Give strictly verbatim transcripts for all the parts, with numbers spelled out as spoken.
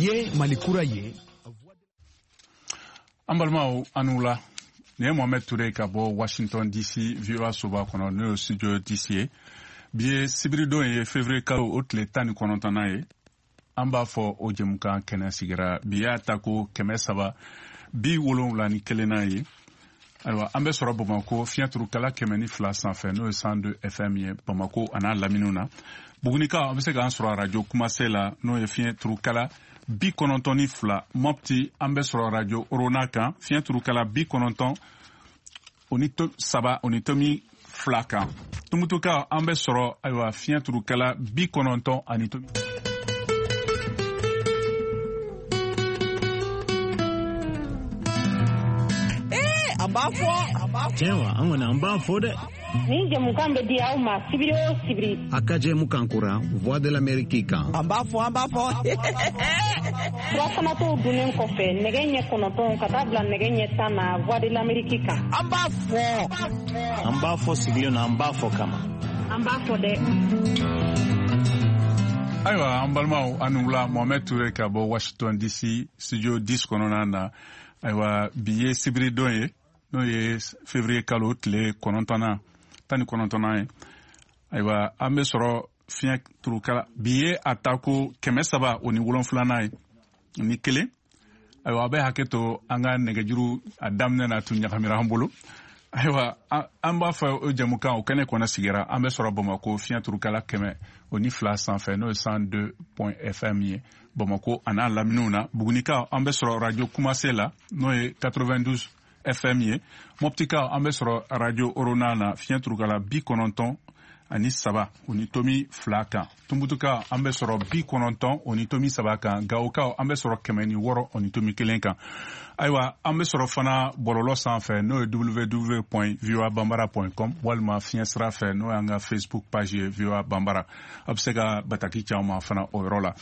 ye malikura ye Ambalmao anula ne Mohamed Touré ka bɔ Washington D C V O A soba kɔnɔ ne studio D C ye bi sibirido ye février kalo o tile tan ni kɔnɔntɔnnan ye an b'a fɔ o jɛmukan kɛnɛ sigira bi y'a ta ko kɛmɛ saba bi wolonwula ni kelenna ye ayiwa an bɛ sɔrɔ Bamakɔ fiɲɛturukala kɛmɛ ni fila sanfɛ n'o ye cent deux F M ye Bamakɔ a n'a laminiw na Bugunikaw an bɛ se k'an sɔrɔ radio Kumase la n'o ye fiɲɛturukala bi kɔnɔntɔn ni fila Mopti an bɛ sɔrɔ radio Orona kan fiɲɛturukala bi kɔnɔntɔn o ni saba o ni tomi fila kan Tumutuka an bɛ sɔrɔ ayiwa fiɲɛturukala bi kɔnɔntɔn ani tomi an b'a fɔ tiɲɛ wa an kɔni an b'a fɔ dɛ ni jɛmukan bɛ di aw ma sibiri o sibiri a ka jɛmukan kura Voix de l'Amérique kan an b'a fɔ an b'a fɔ furafanatɔw dunnen kɔfɛ nɛgɛ ɲɛ kɔnɔntɔn ka taa bila nɛgɛ ɲɛ tan na Voix de l'Amérique kan an b'a fɔ an b'a fɔ sigilen na an b'a fɔ kama an b'a fɔ dɛ ayiwa an balimaw an wula Mohamed Touré ka bɔ Washington D C studio dix kɔnɔna na ayiwa bi ye sibiridon ye n'o ye février kalo tile kɔnɔntɔnnan tan ni kɔnɔntɔnnan ye ayiwa an bɛ sɔrɔ fiɲɛ turukala bi ye a ta ko kɛmɛ saba o ni wolonfilanan ye ni kelen ayiwa a bɛ hakɛ to an ka nɛgɛjuru a daminɛ na tun ɲagamira an bolo ayiwa an b'a fɔ o jɛmukan o kɛnɛ kɔnɔ sigira an bɛ sɔrɔ Bamakɔ fiɲɛ turukala kɛmɛ o ni fila sanfɛ n'o ye cent deux F M ye Bamakɔ a n'a laminiw na Bugunikaw an bɛ sɔrɔ radio Kumase la n'o ye quatre-vingt-douze F M ye Moptikaw an bɛ sɔrɔ radio Orona na fiɲɛ turukala bi kɔnɔntɔn ani saba o ni tomi fila kan Tumbutukaw an bɛ sɔrɔ bi kɔnɔntɔn o ni tomi saba kan Gawokaw an bɛ sɔrɔ kɛmɛ ni wɔɔrɔ o ni tomi kelen kan ayiwa an bɛ sɔrɔ fana bɔlɔlɔ sanfɛ n'o ye w w w point voa bambara point com walima fiɲɛ sira fɛ n'o y'an ka Facebook page ye voa bambara a bɛ se ka bataki ci an ma fana o yɔrɔ la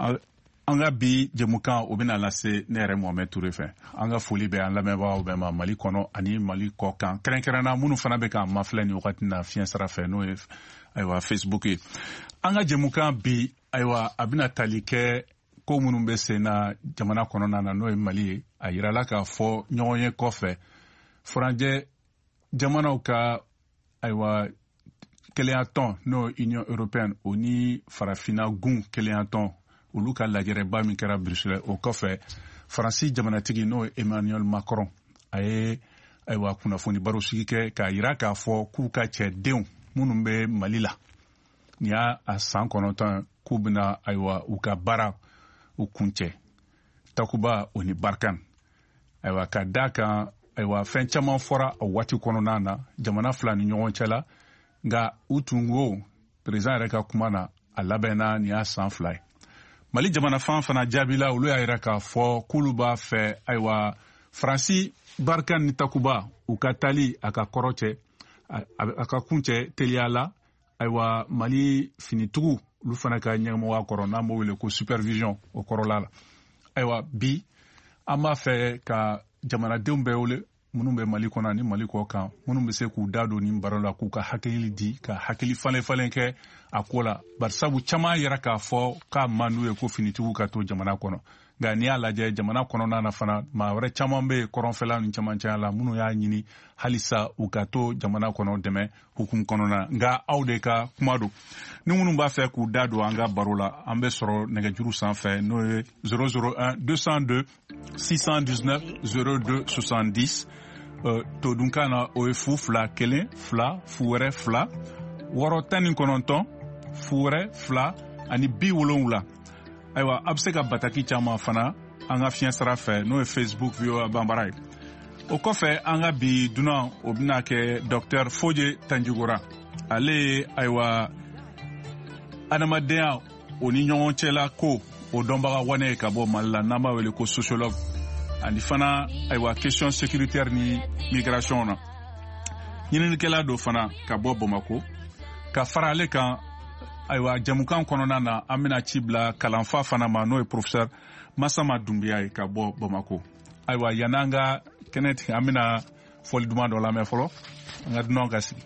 an ka bi jɛmukan o bɛna lase ne yɛrɛ Mohamed Touré fɛ an ka foli bɛ an lamɛnbagaw bɛɛ ma Mali kɔnɔ ani Mali kɔ kan kɛrɛnkɛrɛnna minnu fana bɛ k'an mafilɛ nin wagati na fiɲɛ sira fɛ n'o ye ayiwa Facebook ye an ka jɛmukan bi ayiwa a bɛna tali kɛ ko minnu bɛ sen na jamana kɔnɔna na n'o ye Mali ye a yirala k'a fɔ ɲɔgɔn ye kɔfɛ furanjɛ jamanaw ka ayiwa kelenya tɔn n'o ye Union Européenne o ni farafinna gun kelenya tɔn olu ka lajɛrɛba min kɛra Bruxelles o kɔfɛ Faransi jamanatigi n'o ye Emmanuel Macron a ye ayiwa kunnafoni baro sigi kɛ k'a yira k'a fɔ k'u ka cɛdenw minnu bɛ Mali la nin y'a a san kɔnɔntɔn k'u bɛna ayiwa u ka baara u kuncɛ Takuba o ni Barkan ayiwa ka da kan ayiwa fɛn caman fɔra a waati kɔnɔna na jamana fila ni ɲɔgɔn cɛ la nka u tun ko président yɛrɛ ka kuma na a labɛnna nin y'a san fila ye Mali jamana fan fana jaabila olu y'a yira k'a fɔ k'olu b'a fɛ ayiwa Faransi Barkan ni Takuba u ka tali a ka kɔrɔ cɛ a ka kun cɛ teliya la ayiwa Mali finitigiw olu fana ka ɲɛmɔgɔya kɔrɔ n'an b'o wele ko supervision o kɔrɔla la ayiwa bi an b'a fɛ ka jamanadenw bɛɛ wele minnu bɛ Mali kɔnɔ ani Mali kɔ kan minnu bɛ se k'u da don nin baro la k'u ka hakili di ka hakili falen falen kɛ a ko la barisabu caman yɛrɛ k'a fɔ k'a man d'u ye ko finitigiw ka to jamana kɔnɔ nka n'i y'a lajɛ jamana kɔnɔna na fana maa wɛrɛ caman bɛ kɔrɔnfɛla ni camancɛya la minnu y'a ɲini halisa u ka to jamana kɔnɔ dɛmɛ hukumu kɔnɔna nka aw de ka kuma don ni minnu b'a fɛ k'u da don an ka baro la an bɛ sɔrɔ nɛgɛjuru sanfɛ n'o ye zéro zéro un deux cent deux six cent dix-neuf zéro deux soixante-dix to dunkan na o ye fu fila kelen fila fu wɛrɛ fila wɔɔrɔ tan ni kɔnɔntɔn fu wɛrɛ fila ani bi wolonwula ayiwa a bɛ se ka bataki caman fana an ka fiɲɛ sira fɛ n'o ye Facebook voa bambara ye o kɔfɛ an ka bi dunan o bɛna kɛ Docteur Foje Tanjigora ale ye ayiwa adamadenya o ni ɲɔgɔn cɛla ko o dɔnbaga wane ye ka bɔ Mali la n'an b'a wele ko sociologue ani fana ayiwa question sécuritaire ni migration na ɲininikɛla dɔ fana ka bɔ Bamakɔ ka fara ale kan ayiwa jamukan kɔnɔna na an bɛna ci bila kalanfa fana ma n'o ye professeur Masama Dunbiya ye ka bɔ Bamakɔ ayiwa yan'an ka kɛnɛ tigɛ an bɛna fɔli duman dɔ lamɛn fɔlɔ an ka dunanw ka sigi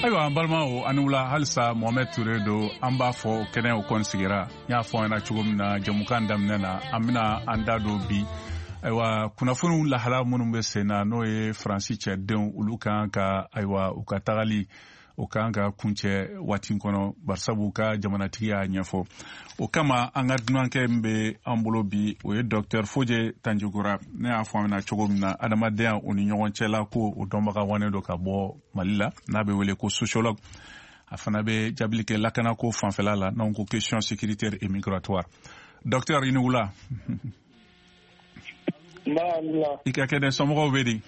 ayiwa an balimaw ani wula halisa Mohamed Ture do an b'a fɔ kɛnɛ o kɔni sigira n y'a fɔ an ɲɛna cogo min na jamukan daminɛ na an bɛna an da don bi ayiwa kunnafoniw lahala minnu bɛ sen na n'o ye Faransi cɛdenw olu kan ka ayiwa u ka tagali o kan ka kuncɛ waati kɔnɔ barisabu ka jamanatigi y'a ɲɛfɔ o kama an ka dunankɛ min bɛ an bolo bi o ye Docteur Fodje Tanjogora ne y'a fɔ an ɲɛna cogo min na adamadenya o ni ɲɔgɔn cɛla ko o dɔnbaga wanen do ka bɔ Mali la n'a bɛ wele ko sociologue a fana bɛ jabili kɛ lakanako fanfɛla la n'an ko question sécuritaire et migratoire Docteur i ni wula i ka kɛnɛ somɔgɔw bɛ di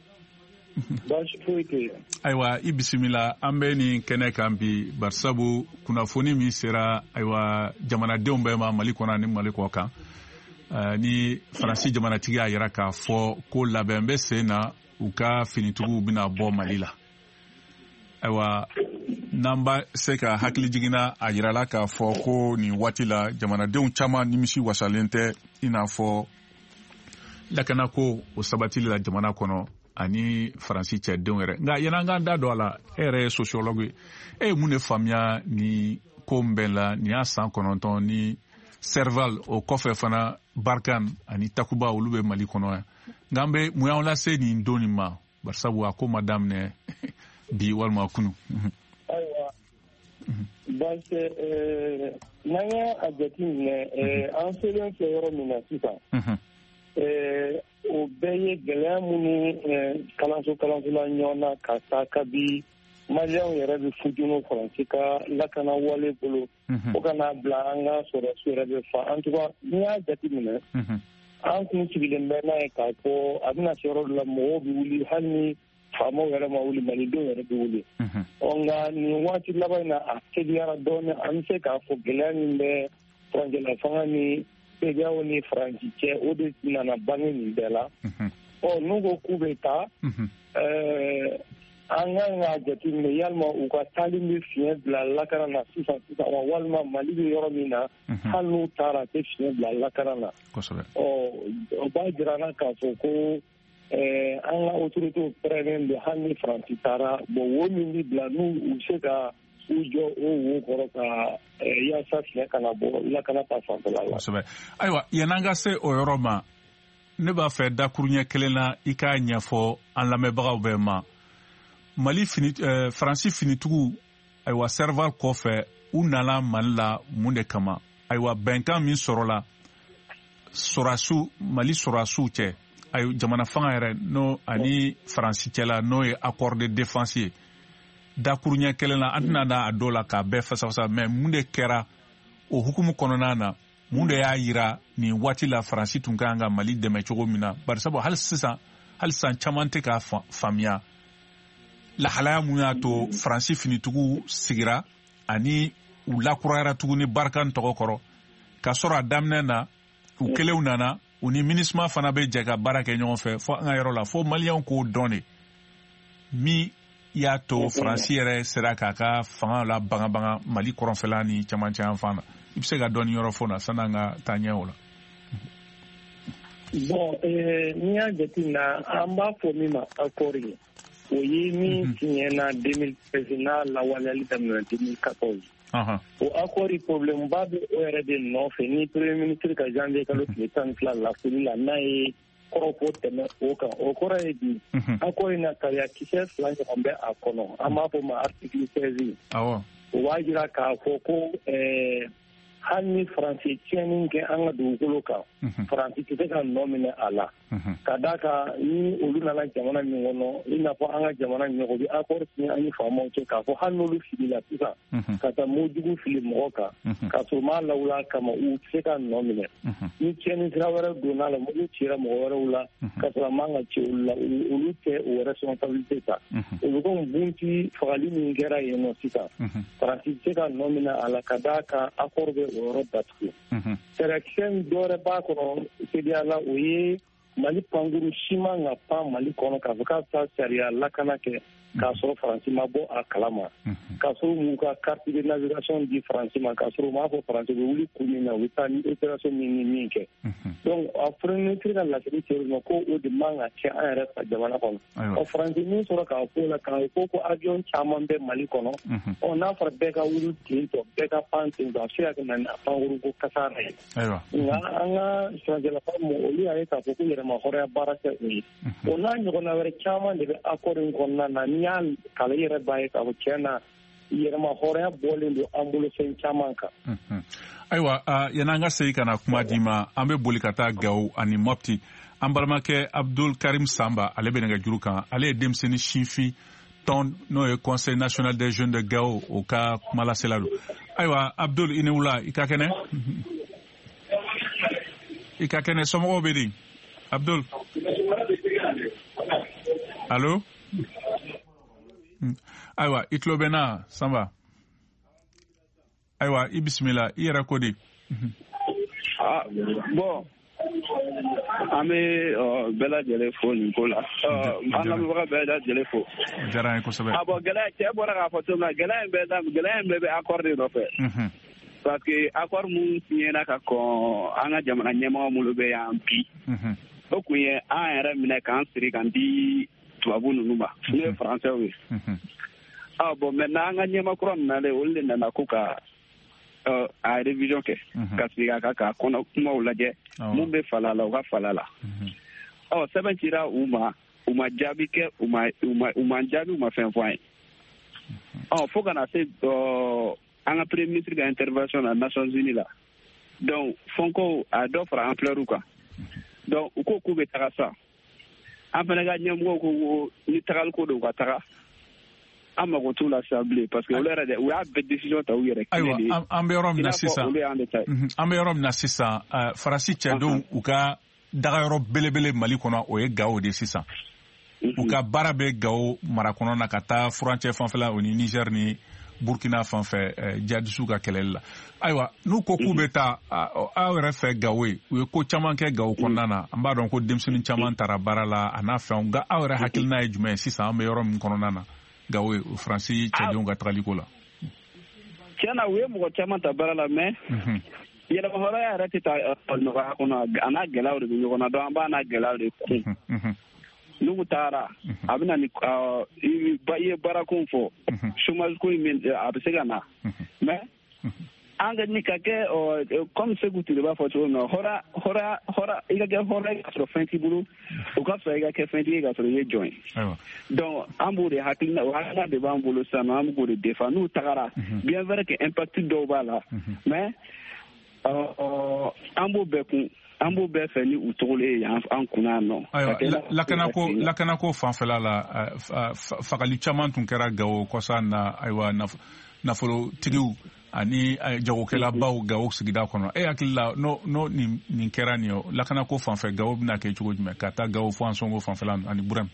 ayiwa i bisimila an bɛ nin kɛnɛ kan bi barisabu kunnafoni min sera ayiwa jamanadenw bɛɛ ma Mali kɔnɔ ani Mali kɔ kan ni Faransi jamanatigi y'a yira k'a fɔ ko labɛn bɛ sen na u ka finitigiw bɛna bɔ Mali la ayiwa n'an b'a se ka hakili jiginna a yirala k'a fɔ ko nin waati la jamanadenw caman nimisi wasalen tɛ i n'a fɔ lakanako o sabatili la jamana kɔnɔ ani Faransi cɛdenw yɛrɛ nka yan'an k'an da don a la e yɛrɛ ye sociologue ye e ye mun de faamuya ni ko min bɛn la nin y'a san kɔnɔntɔn ni Serval o kɔfɛ fana Barkhane ani Takuba olu bɛ Mali kɔnɔ yan nka an bɛ mun y'anw lase nin don nin ma barisabu a ko ma daminɛ bi walima kunu. ayiwa parce n'an y'a jateminɛ an selen filɛ yɔrɔ min na sisan o bɛɛ ye gɛlɛya minnu kalanso kalansola ɲɔgɔn na ka taa kabi maliyɛnw yɛrɛ bɛ futunu Faransi ka lakana wale bolo o kana bila an ka sɔrɔdasiw yɛrɛ bɛ fa en tout cas n'i y'a jateminɛ an kun sigilen bɛ n'a ye k'a fɔ a bɛna se yɔrɔ dɔ la mɔgɔw bɛ wuli hali ni faamaw yɛrɛ ma wuli malidenw yɛrɛ bɛ wuli nka nin waati laban in na a teliyara dɔɔnin an bɛ se k'a fɔ gɛlɛya min bɛ furancɛla fanga ni C D A O ni Faransi cɛ o de nana bange nin bɛɛ la ɔ n'u ko k'u bɛ taa an kan ka jateminɛ yalima u ka taali bɛ fiɲɛ bila lakana na sisan sisan wa walima Mali bɛ yɔrɔ min na hali n'u taara a tɛ fiɲɛ bila lakana na ɔ o b'a jira an na k'a fɔ ko an ka autorités pɛrɛnnen don hali ni Faransi taara bon wo min bɛ bila n'u u bɛ se ka u jɔ o wo kɔrɔ ka yaasa fiɲɛ kana bɔ lakana ta fanfɛla la. Kosɛbɛ ayiwa yan'an ka se o yɔrɔ ma ne b'a fɛ dakuruɲɛ kelen na i k'a ɲɛfɔ an lamɛnbagaw bɛɛ ma Mali fini Faransi finitigiw ayiwa Serval kɔfɛ u nana Mali la mun de kama ayiwa bɛnkan min sɔrɔla sɔrɔdasiw Mali sɔrɔdasiw cɛ ayiwa jamana fanga yɛrɛ n'o ani Faransi cɛla n'o ye accord de défense ye dakuruɲɛ kelen na an tɛna da a dɔw la k'a bɛɛ fasafasa mɛ mun de kɛra o hukumu kɔnɔna na mun de y'a yira nin waati la Faransi tun kan ka Mali dɛmɛ cogo min na barisabu hali sisan hali sisan caman tɛ k'a faamuya lahalaya mun y'a to Faransi finitigiw sigira ani u lakurayara tuguni Barkhane tɔgɔ kɔrɔ ka sɔrɔ a daminɛ na u kelenw nana u ni MINUSMA fana bɛ jɛ ka baara kɛ ɲɔgɔn fɛ fo an ka yɔrɔ la fo maliyɛnw k'o dɔn de min y'a to Faransi yɛrɛ sera k'a ka fanga la bangabanga Mali kɔrɔnfɛla ni camancɛ yan fan na i bɛ se ka dɔɔni yɔrɔ fɔ na sanni an ka taa ɲɛ o la. bon n'i y'a jateminɛ an b'a fɔ min ma accord ye o ye min signɛna deux mille treize n'a lawaleyali daminɛna deux mille quatorze o accord problème ba bɛ o yɛrɛ de nɔfɛ ni premier ministre ka janvier kalo tile tan ni fila lafuli la n'a ye kɔrɔfɔ tɛmɛ o kan o kɔrɔ ye di accord in na sariya kisɛ fila ɲɔgɔn bɛ a kɔnɔ an b'a fɔ ma article seize o b'a jira k'a fɔ ko hali ni Faransi tiɲɛni kɛ an ka dugukolo kan Faransi tɛ se ka nɔ minɛ a la ka d'a kan ni olu nana jamana min kɔnɔ i n'a fɔ an ka jamana ɲɔgɔn bɛ accord signé an ni faamaw cɛ k'a fɔ hali n'olu filila sisan ka taa mojugu fili mɔgɔ kan ka sɔrɔ maa lawula kama u tɛ se ka nɔ minɛ ni tiɲɛni sira wɛrɛ donna la mojugu cira mɔgɔ wɛrɛw la ka sɔrɔ a man ka ci olu la olu tɛ o responsabilité ta olu ko bunti fagali min kɛra yen nɔ sisan Faransi tɛ se ka nɔ minɛ a la ka d'a kan accord bɛ o yɔrɔ datugu sariya kisɛ dɔ wɛrɛ b'a kɔnɔ C D A O la o ye Mali panguru sima nga pa Mali kono ka ka sa sariya lakana ke ka so Faransi ma bo a kalama ka so mu ka carte de navigation di Faransi ma ka so ma fo Faransi be wuli kuni na wita ni operation ni ni ke donc après ne tira la sécurité no ko o de manga che an resta jamana kono o Faransi ni so ka ko la ka ko ko avion chaman be Mali kono on a fra be ka wuli tinto be ka pantin da sia ke na panguru ko kasara aiwa nga anga strategie la mo oli ay ka ko yere ma hore baraka ni ona ni ko na were chaman de accord ngonna na nyal kala yere baye ka ko chena yere ma hore bolin do ambulo sen chaman ka aiwa yananga sei kana kuma dima ambe boli kata gaw ani mopti ambalmake Abdul Karim Samba ale benega jurukan ale demseni shinfi ton no e Conseil national des jeunes de Gao o ka kumala selalo aiwa Abdul inewula ikakene ikakene somo obedi Abdul Allô aiwa itlobena Samba aiwa ibismillah iyara kodi ah bon ame bela jele fo ni kola ana mi baka bela jele fo jara ko sabe abo gela te bora ka foto na gela be da gela be be accord no fe parce que accord mu signé na ka ko anga jamana nyema mu be ya ampi o kuye a era mine kan siri kan di tuabu numa ne français oui ah bon maintenant anga nyema kron na le wolle na kuka Uh, a révision ke kasiga kaka kono kuma ulaje mun be falala o ka falala oh seben tira uma uma jabi ke uma uma uma jabi uma fin point oh faut qu'on a fait euh en premier ministre d'intervention à Nations Unies là donc fonko a d'offre ampleur ou quoi donc uko ku be tarasa afana ga nyamgo ko ni tagal ko do ka tara ama ko tula sablé parce que o lera de o ya be décision ta o yere kene ambe rom na sisa ambe rom na sisa farasi chedo u ka daga yoro belebele Mali kono o ye gawo de sisa u ka barabe gawo mara kono na kata frontière fanfela o ni Niger ni Burkina fanfe jadisu ka kelela aiwa nu ko ku beta a were fe gawe u ko chaman ke gawo kono na amba don ko demsuni chaman tara barala ana fe nga a were hakilna e jume sisa ambe rom kono na gawe Francis Tchadjon ga traliko la tiana we mo chama tabara la me yela ko hora ya rati ta no ga kono ana gelaw de no kono do amba na gelaw de ku nugu tara abina ni ba ye barakon fo chômage ko min abisega na mais anga ni kake o comme ce goût de ba photo no hora hora hora iga ge hora so fenti bulu o ka so iga ke fenti ga so ye join donc amboure hakina o hakina de ba ambulo sana amboure defa nous tagara bien vrai que impact do bala mais euh ambo beku ambo be feni utole an kuna no la kana ko la kana ko fanfela la fakali chaman tun kera gawo ko sana aywa na folo tigiu ani jagokela baw gawo sigida kono e akilla no no ni ni keranio la kana ko fanfe gawo na ke chugo jume kata gawo fo ansongo fanfela ani buram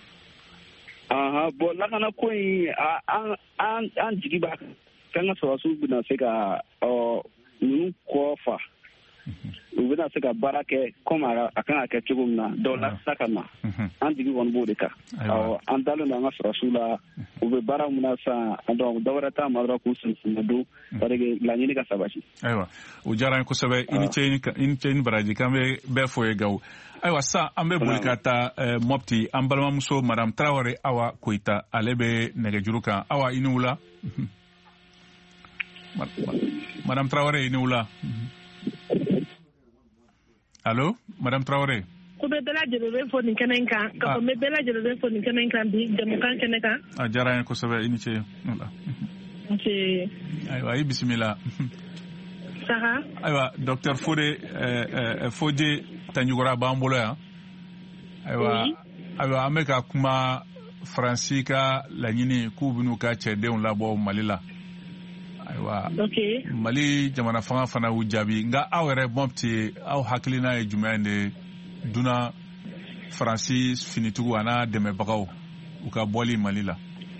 aha bo la kana ko an an an jigiba kanga so asu bina sega o nu ko fa ubina sega barake koma akana ke chugo na dola sakama an jigi won bodeka o an dalo na ngasra sula ube bara munasa ando dawrata madra kusun do parege lañini ka sabashi aywa o jaran ko sabe ini chain ini chain baraji kambe be foye gaw aywa sa ambe bulikata mopti ambalma muso madame Traoré awa koita alebe nege juruka awa inula madame Traoré inula allô madame Traoré ko be bela jelo be fo ni kenen kan ko me bela jelo be fo ni kenen kan bi dem kan kenen kan a jaran ko sabe ini chain wala ci aywa ay bismillah saha aywa docteur Fodé euh Fodé Tanyugora Bambolo ya aywa aywa ameka kuma Francika lañini ku binu ka cedeun labo malila aywa okay Mali jamana fanga fana wujabi nga awere bomti aw haklina e jumande duna Francis finitugu ana deme bagaw uka boli malila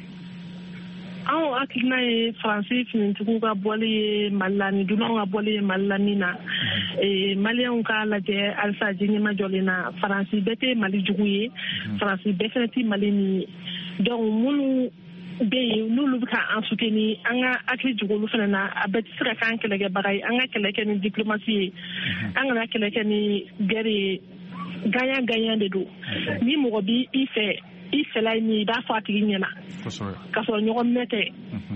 aw akina e Francis finitugu ka boli malani duna ka boli malani na eh malien ka lajɛ alsa jinyama jolina faransi bete mali jugu ye faransi bete mali ni donc munu be nulu ka an soutenir an ka akli jugulu fana na a bɛ se ka kan kɛlɛkɛ bagai an ka kɛlɛkɛ ni diplomatie an ka kɛlɛkɛ ni guerre gagnant gagnant de do ni mɔgɔ bi i fɛ i fɛla ni b'a fɔ a tigi ɲɛna ka sɔrɔ ɲɔgɔn minɛ tɛ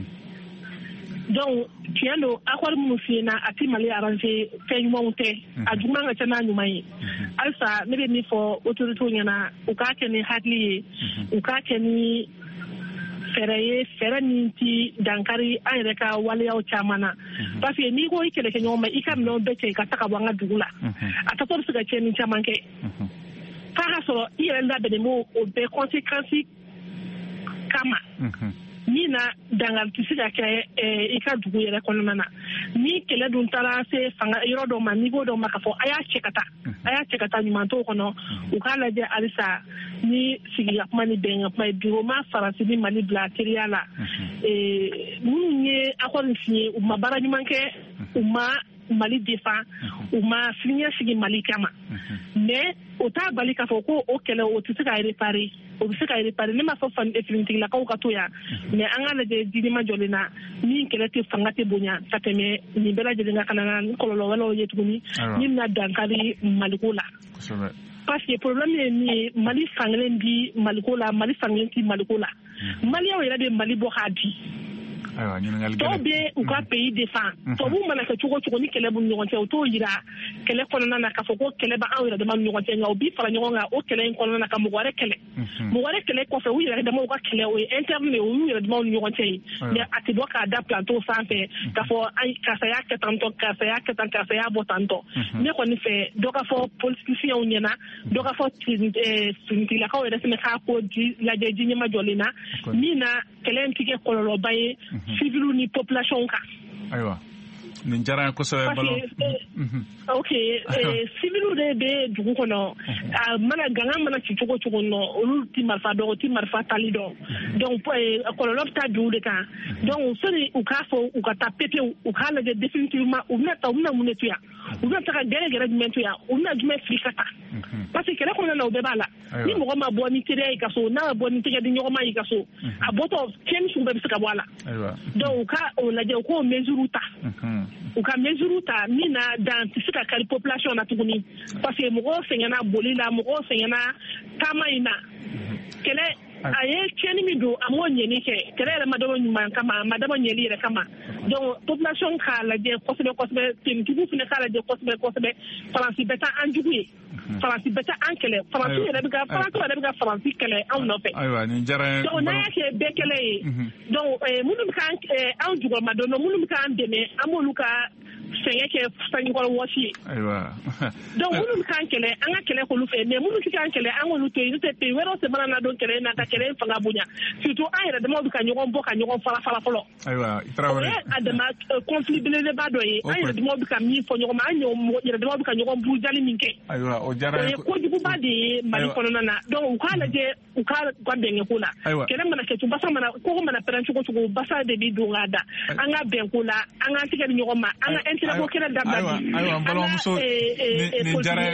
donc tiɲɛ don accord minnu f'i na a ti mali arranger fɛn ɲumanw tɛ a juguman ka ca n'a ɲuman ye halisa ne bɛ min fɔ autorités ɲɛna u k'a kɛ ni hakili ye u k'a kɛ ni fɛrɛ ye fɛrɛ min ti dankari an yɛrɛ ka waleyaw caman na parce que n'i ko i kɛlɛkɛ ɲɔgɔn ma i ka minɛnw bɛɛ cɛ ka ta ka bɔ an ka dugu la a tatɔ bɛ se ka tiɲɛni caman kɛ f'a ka sɔrɔ i yɛrɛ labɛnnen b'o o bɛɛ conséquence kama min na dankari tɛ se ka kɛ i ka dugu yɛrɛ kɔnɔna na ni kɛlɛ dun taara se fanga yɔrɔ dɔ ma niveau dɔ ma k'a fɔ a y'a cɛ ka taa a y'a cɛ ka taa ɲuman t'o kɔnɔ u k'a lajɛ halisa ni sigika kuma ni bɛnkan kuma ye bureau ma faransi ni mali bila teriya la minnu ye accord signé u ma baara ɲuman kɛ u ma mali défend u ma fiɲɛ sigi mali kama mais o t'a bali k'a fɔ ko o kɛlɛ o tɛ se ka réparer o bɛ se ka réparer ne ma fɔ finitigilakaw ka to yan mais an ka lajɛ diinima jɔlen na min kɛlɛ tɛ fanga tɛ bonya ka tɛmɛ nin bɛɛ lajɛlen ka kana na kɔlɔlɔ wɛrɛw ye tuguni min bɛna dankari maliko la parce que problème ye min ye mali fankelen bi maliko la mali fankelen ti maliko la maliyɛnw yɛrɛ bɛ mali bɔ k'a di dɔw bɛ u ka pays défend tubabuw mana kɛ cogo cogo ni kɛlɛ b'u ni ɲɔgɔn cɛ u t'o yira kɛlɛ kɔnɔna na k'a fɔ ko kɛlɛ b'anw yɛrɛ dama ni ɲɔgɔn cɛ nka u bi fara ɲɔgɔn kan o kɛlɛ in kɔnɔna na ka mɔgɔ wɛrɛ kɛlɛ mɔgɔ wɛrɛ kɛlɛ kɔfɛ u yɛrɛ dama u ka kɛlɛ o ye interne ye o y'u yɛrɛ dama ni ɲɔgɔn cɛ ye mais a tɛ bɔ k'a da plateau sanfɛ k'a fɔ ayi karisa y'a kɛ tantɔ karisa y'a kɛ tan karisa y'a bɔ tantɔ ne kɔni fɛ dɔ ka fɔ politiciens ɲɛna dɔ ka fɔ finitigilakaw yɛrɛ fana k'a ko lajɛ ji ɲɛma jɔlen na min na kɛlɛ in ti kɛ kɔlɔlɔba ye civil ni population kan ayiwa nin diyara n ye kosɛbɛ balo ok civil de bɛ dugu kɔnɔ mana gangan mana ci cogo cogo nɔ olu ti marifa dɔn o ti marifa tali dɔn donc kɔlɔlɔ bɛ taa bi u de kan donc sani u k'a fɔ u ka taa pepewu u k'a lajɛ définitivement u bɛna ta u bɛna mun de to yan u bɛna ta ka gɛrɛ gɛrɛ jumɛn to yan u bɛna jumɛn fili ka taa parce que kɛlɛ kɔnɔna na u bɛɛ b'a la ni mɔgɔ ma bɔ ni teriya y'i ka so n'a ma bɔ ni tɛgɛ di ɲɔgɔn ma y'i ka so a bɔtɔ tiɲɛni sugu bɛɛ bɛ se ka bɔ a la donc u ka o lajɛ u k'o mesure ta u ka mesure ta min na dan tɛ se ka kari population na tuguni parce que mɔgɔw sɛgɛnna boli la mɔgɔw sɛgɛnna taama in na kɛlɛ a ye tiɲɛni min don a m'o ɲɛni kɛ kɛlɛ yɛrɛ ma dabɔ ɲuman kama a ma dabɔ ɲɛli yɛrɛ kama donc population k'a lajɛ kosɛbɛ kosɛbɛ tenitigiw fana k'a lajɛ kosɛbɛ kosɛbɛ faransi bɛ taa an jugu ye faransi bɛ taa an kɛlɛ faransi yɛrɛ bɛ ka faransi yɛrɛ bɛ ka faransi kɛlɛ anw nɔfɛ donc n'a y'a kɛ bɛɛ kɛlɛ ye donc minnu bɛ k'an anw jugɔrɔma dɔn minnu bɛ k'an dɛmɛ an b'olu ka sɛgɛn kɛ sanjikɔrɔ wɔsi ye donc minnu bɛ k'an kɛlɛ an ka kɛlɛ k'olu fɛ mais minnu tɛ k'an kɛlɛ an k'olu to yen n'o tɛ pays wɛrɛw tɛ mana na don kɛlɛ in na ka kɛlɛ in fanga bonya surtout an yɛrɛ damaw bɛ ka ɲɔgɔn bɔ ka ɲɔgɔn fara fara fɔlɔ o ye a dama conflit belebeleba dɔ ye an yɛrɛ damaw bɛ ka min fɔ ɲɔgɔn ma an yɛrɛ damaw bɛ ka ɲɔgɔn burujali min kɛ o ye kojuguba de ye mali kɔnɔna na donc u k'a lajɛ u ka ka bɛn ko la kɛlɛ mana kɛ basa mana kogo mana pɛrɛn cogo cogo basa de bi don k'a da an ka bɛn ko la an ka tigɛ di ɲɔgɔn ma an ka intérêt ko kɛlɛ dabila bi ayiwa n balimamuso nin diyara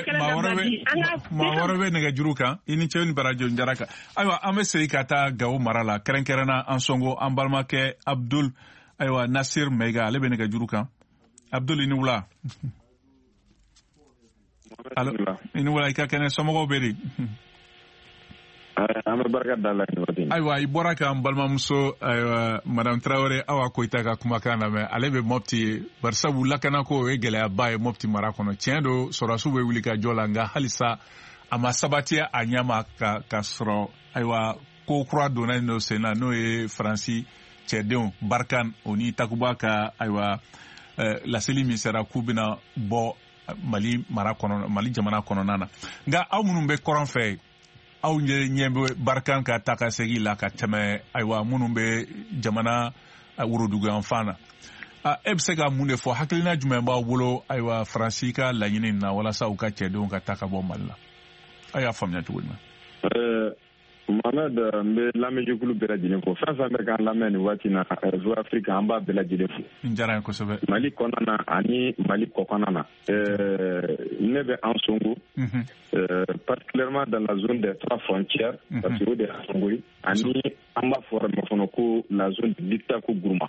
maa wɛrɛ bɛ nɛgɛjuru kan i ni cɛ ni barajo n diyara kan ayiwa an bɛ segin ka taa gawo mara la kɛrɛnkɛrɛnna an sɔngo an balimakɛ abdul ayiwa nasir mɛga ale bɛ nɛgɛjuru kan abdul i ni wula alo i ni wula i ka kɛnɛ somɔgɔw bɛ di an bɛ barika da la ayiwa i bɔra ka n balimamuso ayiwa madame tarawele awa koyita ka kumakan lamɛn ale bɛ mɔpti ye barisabu lakanako o ye gɛlɛyaba ye mɔpti mara kɔnɔ tiɲɛ don sɔrɔdasiw bɛ wuli ka jɔ la nka halisa a ma sabati a ɲɛma ka ka sɔrɔ ayiwa ko kura donna yen nɔ sen na n'o ye faransi cɛdenw barkan o ni takuba ka ayiwa laseli min sera k'u bɛna bɔ mali mara kɔnɔ mali jamana kɔnɔna na nka aw minnu bɛ kɔrɔn fɛ aw ɲɛ bɛ barkan ka ta ka segin la ka tɛmɛ ayiwa minnu bɛ jamana worodugu yan fan na e bɛ se ka mun de fɔ hakilina jumɛn b'aw bolo ayiwa faransi ka laɲini na walasa u ka cɛdenw ka ta ka bɔ mali la a y'a faamuya cogo jumɛn Mohamed n bɛ lamɛnjɛkulu bɛɛ lajɛlen fo fɛn fɛn bɛ k'an lamɛn nin waati na réseau Afrique an b'a bɛɛ lajɛlen fo. N diyara n ye kosɛbɛ. Mali kɔnɔna na ani Mali kɔkɔnɔ na ne bɛ Ansongo particulièrement dans la zone des trois frontières parce que o de ye Ansongo ye ani an b'a fɔ yɔrɔ min fana ko la zone de l'Ipta ko Gourma.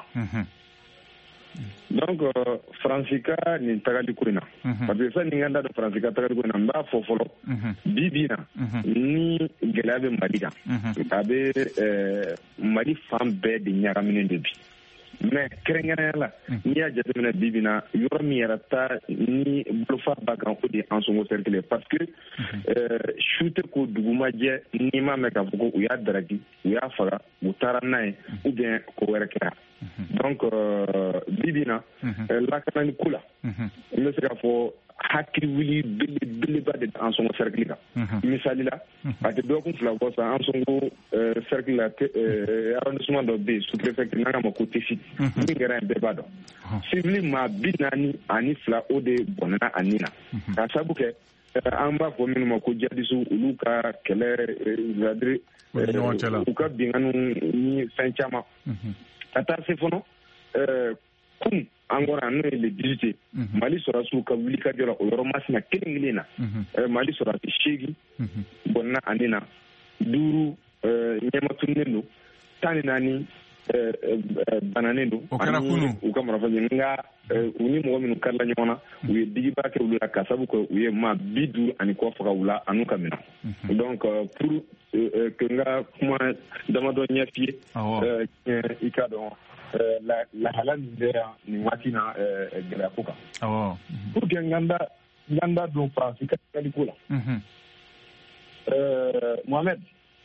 Donc Fransika nin tagali ko in na parce que sani n ka n da don Fransika tagali ko in na n b'a fɔ fɔlɔ bi bi na ni gɛlɛya bɛ Mali kan a bɛ Mali fan bɛɛ de ɲagaminen de bi mais kɛrɛnkɛrɛnya la n'i y'a jateminɛ bi bi na yɔrɔ min yɛrɛ ta ni bolofa b'a kan o de ye Ansongo cercle parce que su tɛ ko dugumajɛ n'i m'a mɛn k'a fɔ ko u y'a daraki u y'a faga u taara n'a ye ou bien ko wɛrɛ kɛra donc bi bi na lakanani ko la n bɛ se k'a fɔ hakili wuli belebeleba de bɛ Ansongo cercle kan misali la a tɛ dɔgɔkun fila bɔ sa Ansongo cercle la arrondissement dɔ bɛ yen sous-préfecture n'an k'a ma ko Tefi min kɛra yen bɛɛ b'a dɔn civil maa bi naani ani fila o de bɔnna a nin na k'a sabu kɛ an b'a fɔ minnu ma ko jihadisu olu ka kɛlɛ c'est-à-dire u ka binganiw ni fɛn caman ka taa se fɔlɔ kun an kɔrɔ n'o ye le dix-huit Mali sɔrɔsiw ka wuli ka jɔ la o yɔrɔ masina kelen kelen na Mali sɔrɔsi seegin bɔnna ani na duuru ɲɛmatunnen don tan ni naani bananen don ani u ka marafajɛ nka u ni mɔgɔ minnu karila ɲɔgɔn na u ye digiba kɛ olu la ka sabu kɛ u ye maa bi duuru ani kɔ faga u la anu ka minɛ donc pour que n ka kuma damadɔ ɲɛ f'i ye i ka dɔn lahala min bɛ yan nin waati na gɛlɛya ko kan pour que n ka n da don Faransi ka tagali ko la Mohamed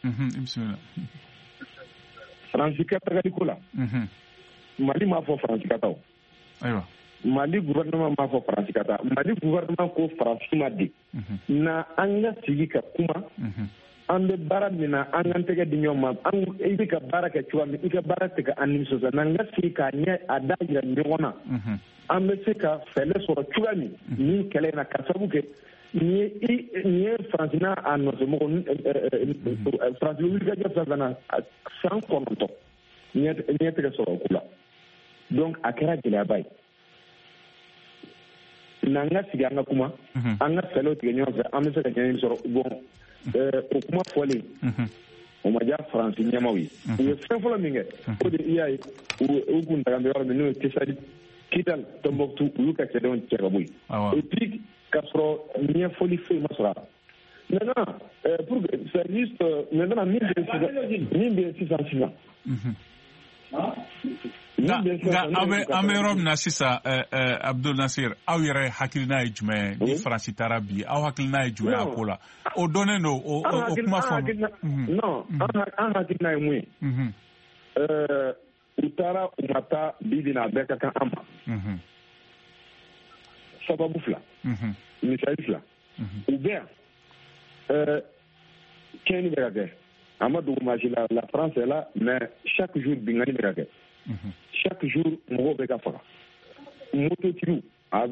Faransi ka tagali ko la Mali m'a fɔ Faransi ka taa o Mali gouvernement m'a fɔ Faransi ka taa Mali gouvernement ko Faransi ma de na an ka sigi ka kuma an bɛ baara min na an k'an tɛgɛ di ɲɔgɔn ma i bɛ ka baara kɛ cogoya min i ka baara tɛ ka an nisɔndiya n'an ka sigi k'a ɲɛ a da yira ɲɔgɔn na an bɛ se ka fɛɛrɛ sɔrɔ cogoya min nin kɛlɛ in na ka sabu kɛ nin ye nin ye Faransi n'a a nɔfɛmɔgɔ Faransi wulikajɔ fɛn fɛn na san kɔnɔntɔn ɲɛ tɛgɛ sɔrɔ o ko la donc a kɛra gɛlɛyaba ye n'an ka sigi an ka kuma an ka fɛɛrɛw tigɛ ɲɔgɔn fɛ an bɛ se ka ɲɛɲini sɔrɔ bon o kuma fɔlen o ma diya Faransi ɲɛmaaw ye u ye fɛn fɔlɔ min kɛ o de i y'a ye u kun tagan bɛ yɔrɔ min n'o ye Tesali Kidal Tombouctou u y'u ka cɛdenw cɛ ka bɔ yen et puis k'a sɔrɔ ɲɛfɔli foyi ma sɔrɔ a la maintenant pour que c'est juste maintenant min bɛ min bɛ sisan sisan nka an bɛ yɔrɔ min na sisan Abdul Nasir aw yɛrɛ hakilina ye jumɛn ni Faransi taara bi aw hakilina ye jumɛn a ko la o dɔnnen don o kuma fɔ non an hakilina ye mun ye u taara u ma taa bi bi na a bɛɛ ka kan an ma sababu fila misali fila u bɛ yan tiɲɛni bɛ ka kɛ a ma dogo maa si la la France est là mais chaque jour bingani bɛ ka kɛ chaque jour mɔgɔw bɛ ka faga mototigiw a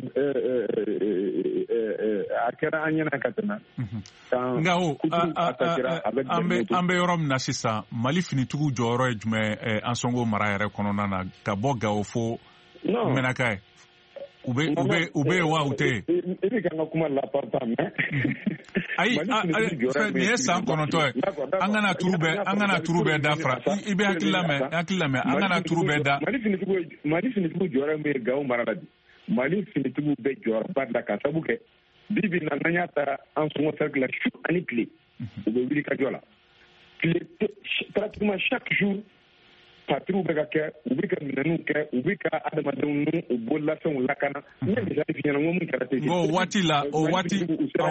kɛra an ɲɛna ka tɛmɛ nka o an bɛ yɔrɔ min na sisan Mali finitigiw jɔyɔrɔ ye jumɛn Ansongo mara yɛrɛ kɔnɔna na ka bɔ Gao fo Menaka ye u bɛ u bɛ yen wa u tɛ yen i bɛ ka n ka kuma la partant mais ayi nin ye san kɔnɔntɔn ye an kana turu bɛɛ an kana turu bɛɛ da fara i bɛ hakili lamɛn hakili lamɛn an kana turu bɛɛ da Mali finitigiw Mali finitigiw jɔyɔrɔ min bɛ Gao mara la bi Mali finitigiw bɛ jɔyɔrɔba la ka sabu kɛ bi bi na n'an y'a ta Ansongo cercle la su ani tile u bɛ wuli ka jɔ la tile pratiquement chaque jour patriw bɛ ka kɛ u bɛ ka minɛnw kɛ u bɛ ka adamadenw n'u u bololafɛnw lakana n ye misali f'i ɲɛna n ko min kɛra Tesi o waati la o waati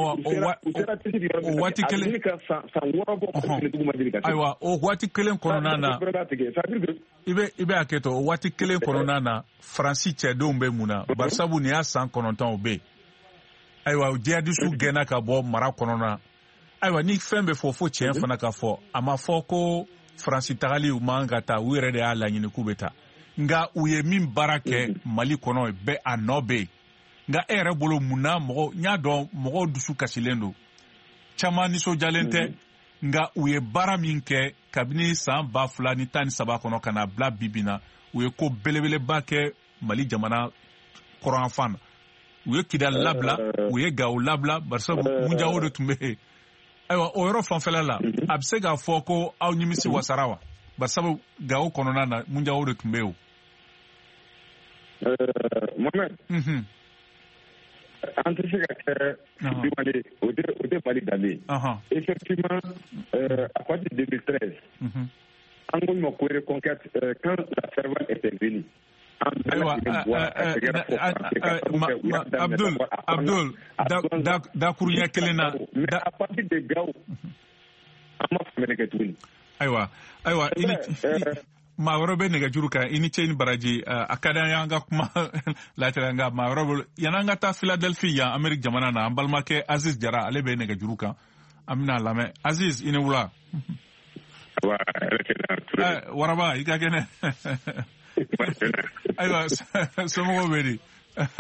o waati kelen ka san wɔɔrɔ bɔ finitigiw ma deli ka se ayiwa o waati kelen kɔnɔna na i bɛ i bɛ hakɛ to o waati kelen kɔnɔna na Faransi cɛdenw bɛ mun na barisabu nin y'a san kɔnɔntɔn o bɛ yen ayiwa jihadistu gɛnna ka bɔ mara kɔnɔna ayiwa ni fɛn bɛ fɔ fo tiɲɛ fana ka fɔ a ma fɔ ko Faransi tagali u man ka taa u yɛrɛ de y'a laɲini k'u bɛ taa nka u ye min baara kɛ Mali kɔnɔ bɛɛ a nɔ bɛ yen nka e yɛrɛ bolo mun na mɔgɔ n y'a dɔn mɔgɔw dusu kasilen don caman nisɔndiyalen tɛ nga u ye baara min kɛ kabini san ba fila ni tan ni saba kɔnɔ ka na bila bibi na u ye ko belebeleba kɛ Mali jamana kɔrɔnfan na u ye Kidal labila u ye Gao labila barisabu Mundiawo de tun bɛ yen ayiwa o yɔrɔ fanfɛla la a bɛ se k'a fɔ ko aw nimisi wasara wa barisabu Gao kɔnɔna na Mundiawo de tun bɛ yen o. Mohamed. An tɛ se ka kɛ Mali o tɛ Mali danbe. Effectivement à partir de deux mille treize an ko ma ko reconquête quand la ferveur était venue. Abdul Abdul dakurunya kelen na a partir de Gao an ma fɛnɛ kɛ tuguni. Ayiwa ayiwa maa wɛrɛ bɛ nɛgɛjuru kan i ni ce ni baraji a ka di an ye an ka kuma latigɛ nka maa wɛrɛ bolo yan'an ka taa Philadelphie yan Amérique jamana na an balimakɛ Aziz Jara ale bɛ nɛgɛjuru kan an bɛna lamɛn Aziz i ni wula. Waraba i ka kɛnɛ. Ayiwa somɔgɔw bɛ di.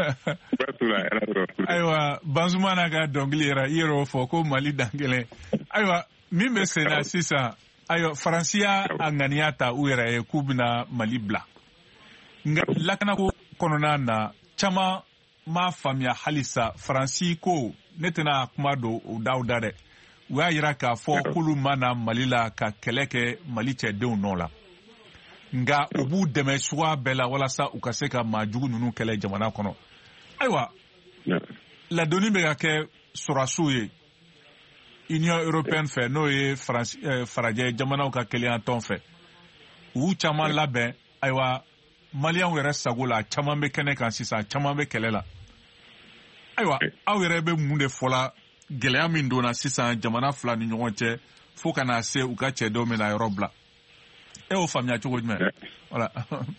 Ayiwa Banzumana ka dɔnkili yɛrɛ i yɛrɛ o fɔ ko Mali dan kelen ayiwa min bɛ sen na sisan. Ayo Faransiya a ŋaniya ta u yɛrɛ ye k'u bɛna Mali bila nka lakanako kɔnɔna na caman m'a faamuya halisa Faransi ko ne tɛna kuma don o daw da dɛ u y'a yira k'a fɔ k'olu ma na Mali la ka kɛlɛ kɛ Mali cɛdenw nɔ la nka u b'u dɛmɛ suguya bɛɛ la walasa u ka se ka maajugu ninnu kɛlɛ jamana kɔnɔ ayiwa ladonni bɛ ka kɛ sɔrɔdasiw ye Union européenne fɛ n'o ye farajɛ jamanaw ka kɛlɛya tɔn fɛ u caman labɛn ayiwa maliyɛnw yɛrɛ sago la caman bɛ kɛnɛ kan sisan caman bɛ kɛlɛ la ayiwa aw yɛrɛ bɛ mun de fɔla gɛlɛya min donna sisan jamana fila ni ɲɔgɔn cɛ fo ka na se u ka cɛdenw bɛna yɔrɔ bila e y'o faamuya cogo jumɛn voilà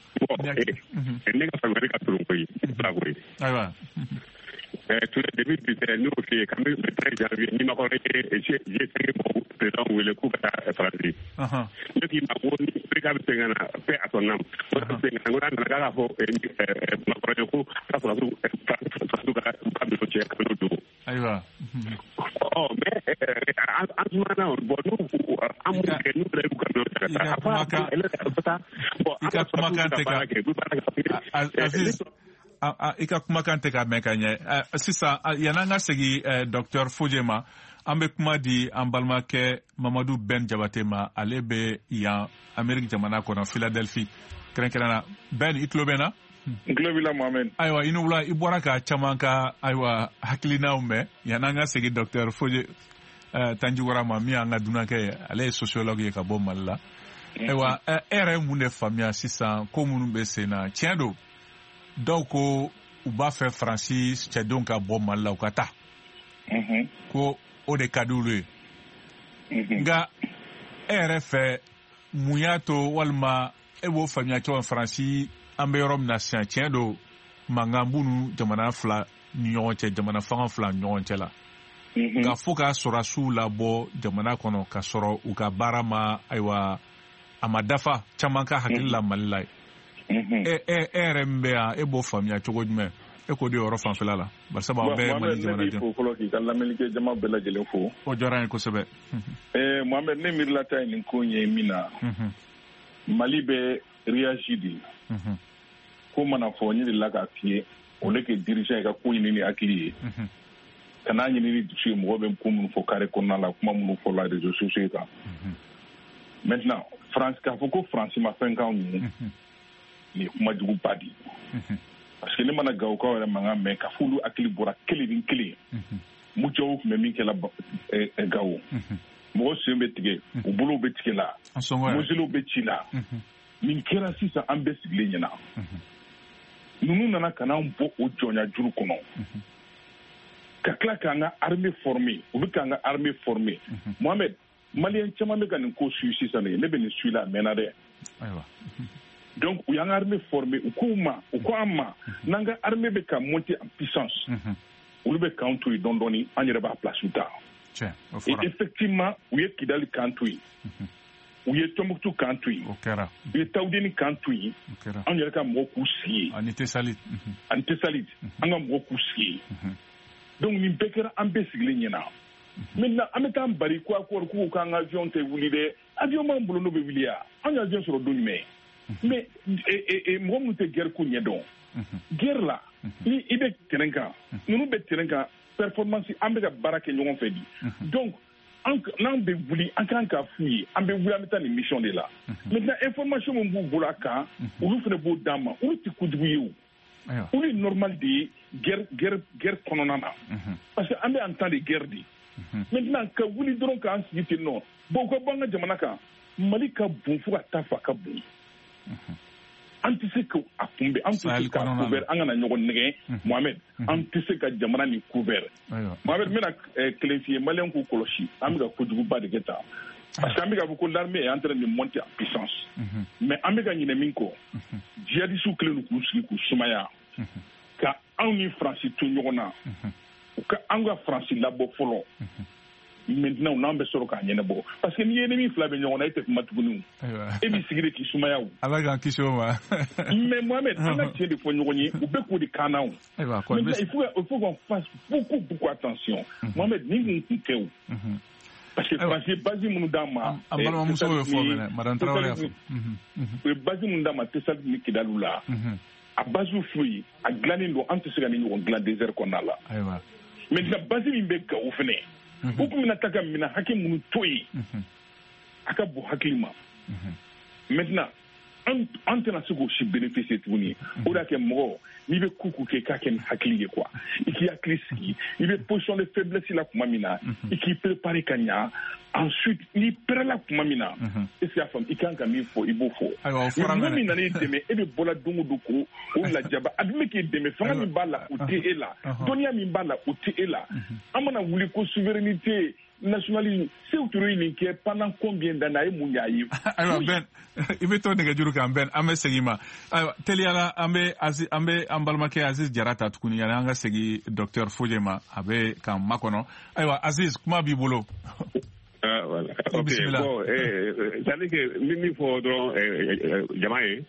ne ka faamuyali ka surun koyi ayiwa tout le début du nous fait quand même le treize janvier ni ma ko j'ai j'ai fait mon président wele ku ka France aha ne ki ma ko ni ka be ngana pe atonam ko be ngana ngana ka fo ma ko ko ka fo ko ka ka be che ka do aywa oh mais en ce moment bon nous amu que nous le ka do ta apa ika kuma kan te ka Aziz i ka kumakan tɛ ka mɛn ka ɲɛ sisan yan'an ka segin Docteur Fodje ma an bɛ kuma di an balimakɛ Mamadu Ben Jabate ma ale bɛ yan Amérique jamana kɔnɔ Philadelphie kɛrɛnkɛrɛnna Ben i tulo bɛ n na. n tulo b'i la Mohamed. ayiwa i ni wula i bɔra ka caman ka ayiwa hakilinaw mɛn yan'an ka segin Docteur Fodje Tanjikora ma min y'an ka dunankɛ ye ale ye sociologue ye ka bɔ Mali la ayiwa e yɛrɛ ye mun de faamuya sisan ko minnu bɛ sen na tiɲɛ don dɔw ko u b'a fɛ Faransi cɛdenw ka bɔ Mali la u ka taa ko o de ka di olu ye nka e yɛrɛ fɛ mun y'a to walima e b'o faamuya cogo Faransi an bɛ yɔrɔ min na sisan tiɲɛ don mankan b'u ni jamana fila ni ɲɔgɔn cɛ jamana fanga fila ni ɲɔgɔn cɛ la nka fo ka sɔrɔdasiw labɔ jamana kɔnɔ ka sɔrɔ u ka baara ma ayiwa a ma dafa caman ka hakili la Mali la ye e yɛrɛ min bɛ yan e b'o faamuya cogo jumɛn e k'o di yɔrɔ fanfɛla la bari sabu an bɛɛ Mali jamana den. Mohamed ne b'i fo fɔlɔ k'i ka lamɛnnikɛ jama bɛɛ lajɛlen fo. o diyara n ye kosɛbɛ. ɛɛ Mohamed ne miirila ta ye nin ko in ye min na Mali bɛ réagi de ko mana fɔ n delila k'a f'i ye o ne kɛ dirigeant ye ka ko ɲini ni hakili ye kana ɲini ni dusu ye mɔgɔ bɛ ko minnu fɔ carré kɔnɔna la kuma minnu fɔ la réseaux sociaux kan maintenant France k'a fɔ ko France ma fɛn k'anw ye ni kuma juguba di parce que ne mana Gawokaw yɛrɛ mankan mɛn ka f'olu hakili bɔra kelen ni kelen Mucɛw tun bɛ min kɛla Gawo mɔgɔ sen bɛ tigɛ u bolow bɛ tigɛ la mozelew bɛ ci la nin kɛra sisan an bɛɛ sigilen ɲɛna ninnu nana ka n'an bɔ o jɔnya juru kɔnɔ ka tila k'an ka armée former u bɛ k'an ka armée former Mohamed Maliyɛn caman bɛ ka nin ko suit sisan ne bɛ nin suit la a mɛnna dɛ donc u y'an ka armée former u k'u ma u ko an ma n'an ka armée bɛ ka monter en puissance olu bɛ k'an to yen dɔɔni dɔɔni an yɛrɛ b'a place ta et effectivement u ye Kidali kan to yen u ye Tombouctou kan to yen u ye Tawudeni kan to yen an yɛrɛ ka mɔgɔw k'u sigi yen ani Tesalit ani Tesalit an ka mɔgɔw k'u sigi yen donc nin bɛɛ kɛra an bɛɛ sigilen ɲɛna maintenant an bɛ taa bari ko accord k'u k'an ka avion tɛ wuli dɛ avion b'an bolo n'o bɛ wuli ya an ye avion sɔrɔ don jumɛn mais mɔgɔ minnu tɛ guerre ko ɲɛdɔn guerre la i bɛ terrain kan ninnu bɛ terrain kan performance an bɛ ka baara kɛ ɲɔgɔn fɛ di donc n'an bɛ wuli an kan ka f'u ye an bɛ wuli an bɛ taa nin mission de la maintenant information min b'u bolo a kan olu fana b'o d'an ma olu tɛ kojugu ye o olu ye normal de ye guerre guerre guerre kɔnɔna na parce que an bɛ en temps de guerre de maintenant ka wuli dɔrɔn k'an sigi ten nɔ bon u ka bɔ an ka jamana kan Mali ka bon fo ka taa fɔ a ka bon an tɛ se ka a kunbɛn an tɛ se ka couvert an kana ɲɔgɔn nɛgɛ Mohamed an tɛ se ka jamana ni couvert Mohamed n bɛna kelen f'i ye maliyɛn k'u kɔlɔsi an bɛ ka kojuguba de kɛ tan parce que an bɛ ka fɔ ko l'armée est en train de monter en puissance mais an bɛ ka ɲinɛ min kɔ djihadistes kelen don k'u sigi k'u sumaya ka anw ni Faransi to ɲɔgɔn na u ka an ka Faransi labɔ fɔlɔ maintenant n'an bɛ sɔrɔ k'a ɲɛnabɔ parce que n'i ye ennemi fila bɛ ɲɔgɔn na e tɛ kuma tuguni e b'i sigi de k'i sumaya o ala k'an kisi o ma mais Mohamed an ka tiɲɛ de fɔ ɲɔgɔn ye u bɛɛ k'o de kan na o maintenant il faut il faut qu'on fasse beaucoup beaucoup attention Mohamed ni kun kɛ o parce que Faransi ye base minnu d'an ma an balimamuso y'o fɔ mɛnɛ madame Traoré y'a fɔ u ye base minnu d'an ma Tessalonique ni Kidali la a base f'u ye a dilannen don an tɛ se ka ni ɲɔgɔn dilan désert kɔnɔna la maintenant base min bɛ Gawo fɛnɛ u tun bɛna ta ka minɛ hakɛ minnu to yen a ka bon hakili ma maintenant an tɛna se k'o si bénéficier tuguni o de y'a kɛ mɔgɔ n'i bɛ ko ko kɛ i k'a kɛ ni hakili ye quoi i k'i hakili sigi i bɛ position de faiblesse la tuma min na i k'i préparer ka ɲa ensuite n'i pɛrɛla tuma min na est-ce que y'a faamu i kan ka min fɔ i b'o fɔ mais mɔgɔ min nana i dɛmɛ e bɛ bɔla don o don ko o lajaba a dun bɛ k'i dɛmɛ fanga min b'a la o tɛ e la dɔnniya min b'a la o tɛ e la an mana wuli ko souveraineté nationale Sékou Touré nin kɛ pendant combien d'années a ye mun y'a ye ayiwa Ben i bɛ to nɛgɛjuru kan Ben an bɛ segin ma ayiwa teliyala an bɛ an bɛ an balimakɛ Aziz Jara ta tuguni yanni an ka segin docteur Fodje ma a bɛ k'an makɔnɔ ayiwa Aziz kuma b'i bolo ah voilà ok bon eh c'est à dire que min min fɔ dɔrɔn jama ye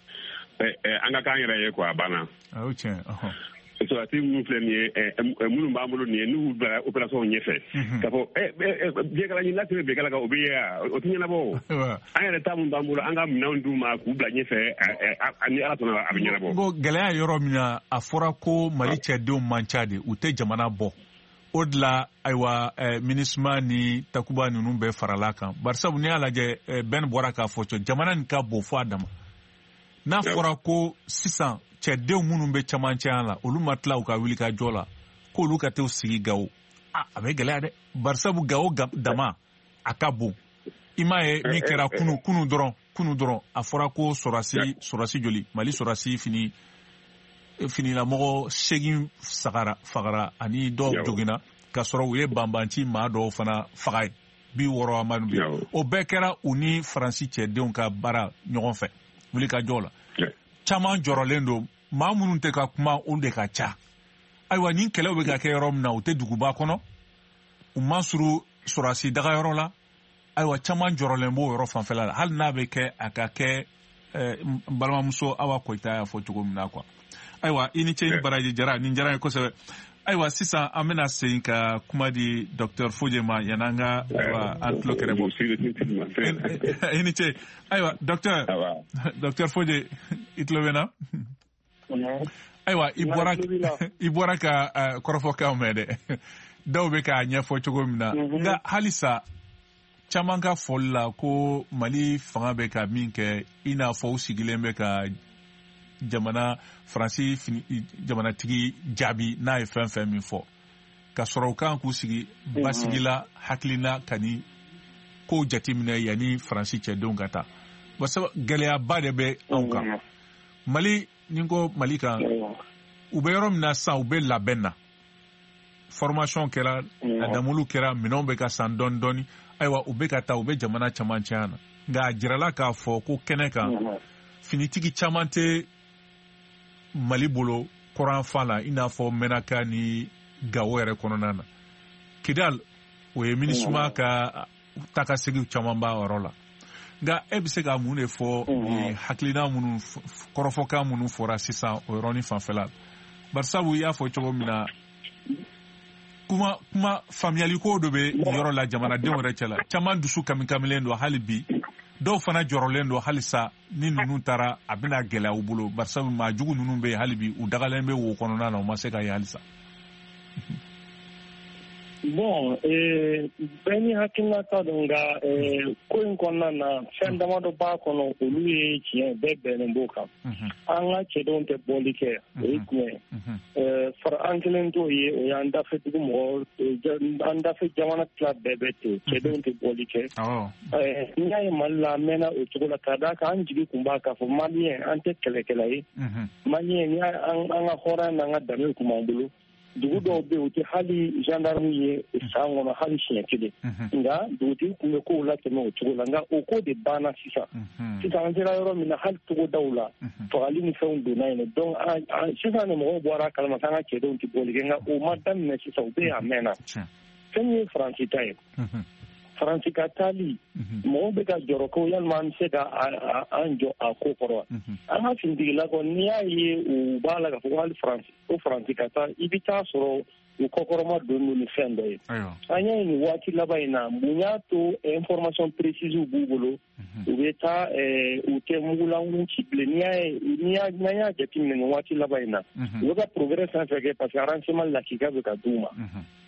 an ka k'an yɛrɛ ye quoi a banna o tiɲɛ sɔrɔti minnu filɛ nin ye minnu b'an bolo nin ye n'u bila opération ɲɛfɛ k'a fɔ biyɛkala ɲini latɛmɛ biyɛkala kan o bɛ ye o tɛ ɲɛnabɔ an yɛrɛ ta min b'an bolo an ka minɛnw d'u ma k'u bila ɲɛfɛ ni ala sɔnna a bɛ ɲɛnabɔ. bon gɛlɛya yɔrɔ min na a fɔra ko Mali cɛdenw man ca de u tɛ jamana bɔ o de la ayiwa MINUSMA ni Takuba ninnu bɛɛ farala kan barisabu n'i y'a lajɛ Ben bɔra k'a fɔ cɔ jamana nin ka bon fɔ a dama n'a fɔra ko sisan cɛdenw minnu bɛ camancɛya la olu ma tila u ka wuli ka jɔ la k'olu ka t'u sigi Gawo a a bɛ gɛlɛya dɛ barisabu Gawo dama a ka bon i m'a ye min kɛra kunu kunu dɔrɔn kunu dɔrɔn a fɔra ko sɔrɔdasi sɔrɔdasi joli Mali sɔrɔdasi fini finilamɔgɔ segin sagara fagara ani dɔw joginna ka sɔrɔ u ye banbanci maa dɔw fana faga ye bi wɔɔrɔ amadu bi o bɛɛ kɛra u ni Faransi cɛdenw ka baara ɲɔgɔn fɛ wuli ka jɔ la caman jɔrɔlen don maa minnu tɛ ka kuma olu de ka ca ayiwa ni kɛlɛw bɛ ka kɛ yɔrɔ min na u tɛ duguba kɔnɔ u ma suru sɔrɔdasi dagayɔrɔ la ayiwa caman jɔrɔlen b'o yɔrɔ fanfɛla la hali n'a bɛ kɛ a ka kɛ n balimamuso Awa Koyita y'a fɔ cogo min na quoi ayiwa i ni ce ni baraji Jara nin diyara n ye kosɛbɛ ayiwa sisan an bɛna segin ka kuma di docteur Fodje ma yanni an ka ayiwa an tulo kɛrɛ bɔ i ni ce ayiwa docteur docteur Fodje i tulo bɛ na ayiwa i bɔra i bɔra ka kɔrɔfɔkanw mɛn dɛ dɔw bɛ k'a ɲɛfɔ cogo min na nka halisa caman ka fɔli la ko Mali fanga bɛ ka min kɛ i n'a fɔ u sigilen bɛ ka jamana Faransi jamanatigi jaabi n'a ye fɛn fɛn min fɔ ka sɔrɔ u kan k'u sigi basigi la hakilina ka ni kow jateminɛ yanni Faransi cɛdenw ka taa basa gɛlɛyaba de bɛ anw kan Mali ni ko Mali kan u bɛ yɔrɔ min na sisan u bɛ labɛn na formation kɛra a damulu kɛra minɛnw bɛ ka san dɔɔni dɔɔni ayiwa u bɛ ka taa u bɛ jamana caman tiɲɛ na nka a jirala k'a fɔ ko kɛnɛ kan finitigi caman tɛ Mali bolo kɔrɔnfan la i n'a fɔ Menaka ni Gawo yɛrɛ kɔnɔna na Kidal o ye MINUSMA ka takasegi caman b'a yɔrɔ la nka e bɛ se ka mun de fɔ ni hakilina minnu kɔrɔfɔkan minnu fɔra sisan o yɔrɔnin fanfɛla barisabu i y'a fɔ cogo min na kuma kuma famiyali ko dɔ bɛ yɔrɔ la jamanadenw yɛrɛ cɛ la caman dusu kami kamilen don hali bi dɔw fana jɔrɔlen don halisa ni ninnu taara a bɛna gɛlɛya u bolo barisabu maa jugu ninnu bɛ yen hali bi u dagalen bɛ wo kɔnɔna na u ma se ka ye halisa. Bon, bɛɛ ni hakilinata don nka ko in kɔnɔna na fɛn damadɔ b'a kɔnɔ olu ye tiɲɛ bɛɛ bɛnnen b'o kan. An ka cɛdenw tɛ bɔli kɛ o ye tiɲɛ. Fara an kelen t'o ye o y'an dafɛdugu mɔgɔ an dafɛ jamana tila bɛɛ bɛ ten cɛdenw tɛ bɔli kɛ. N'i y'a ye Mali la an mɛnna o cogo la k'a d'a kan an jigi kun b'a k'a fɔ Maliyɛn an tɛ kɛlɛkɛla ye. Maliyɛn n'i y'an ka hɔrɔnya n'an ka danbe kun b'an bolo. Dugu dɔw bɛ yen u tɛ hali gendarme ye san kɔnɔ hali siɲɛ kelen nka dugutigi tun bɛ kow latɛmɛ o cogo la nka o ko de banna sisan sisan an sera yɔrɔ min na hali togodaw la fagali ni fɛnw donna yen donc sisan ni mɔgɔw bɔra a kalama k'an ka cɛdenw tɛ bɔli kɛ nka o ma daminɛ sisan u bɛ yen a mɛnna fɛn min ye Faransi ta ye Faransi ka taali mɔgɔw bɛ ka jɔrɔ ko yalima an bɛ se ka an jɔ a ko kɔrɔ an ka finitigi kɔ n'i y'a ye u b'a la ka fɔ ko hali Faransi ko Faransi ka taa i bɛ taa sɔrɔ u kɔkɔrɔma don don ni fɛn dɔ ye an y'a ye nin waati laban in na mun y'a to information précise b'u bolo u bɛ taa u tɛ mugulankun ci bilen n'i y'a ye n'i y'a n'an y'a jateminɛ nin waati laban in na u bɛ ka progrès fɛn fɛn kɛ parce que renseignement lakika bɛ ka d'u ma.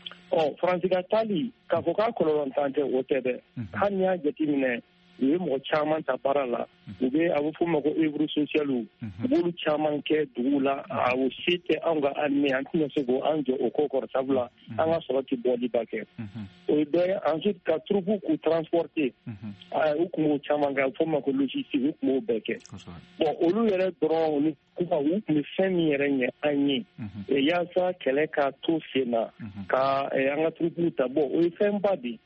Ɔ Faransi ka taali k'a fɔ k'a kɔlɔlɔntan tɛ o tɛ dɛ hali n'i y'a jateminɛ u ye mɔgɔ caman ta baara la u bɛ a bɛ f'o ma ko œuvre sociale u b'olu caman kɛ duguw la a o se tɛ anw ka armée an tɛna se k'o an jɔ o ko kɔrɔ sabula an ka sɔrɔ tɛ bɔliba kɛ o ye dɔ ye ensuite ka troupe k'u transporter u tun b'o caman kɛ a bɛ f'o ma ko logistique u tun b'o bɛɛ kɛ bon olu yɛrɛ dɔrɔn ni kuma u tun bɛ fɛn min yɛrɛ ɲɛ an ye yaasa kɛlɛ ka to sen na ka an ka troupe ta bon o ye fɛn ba de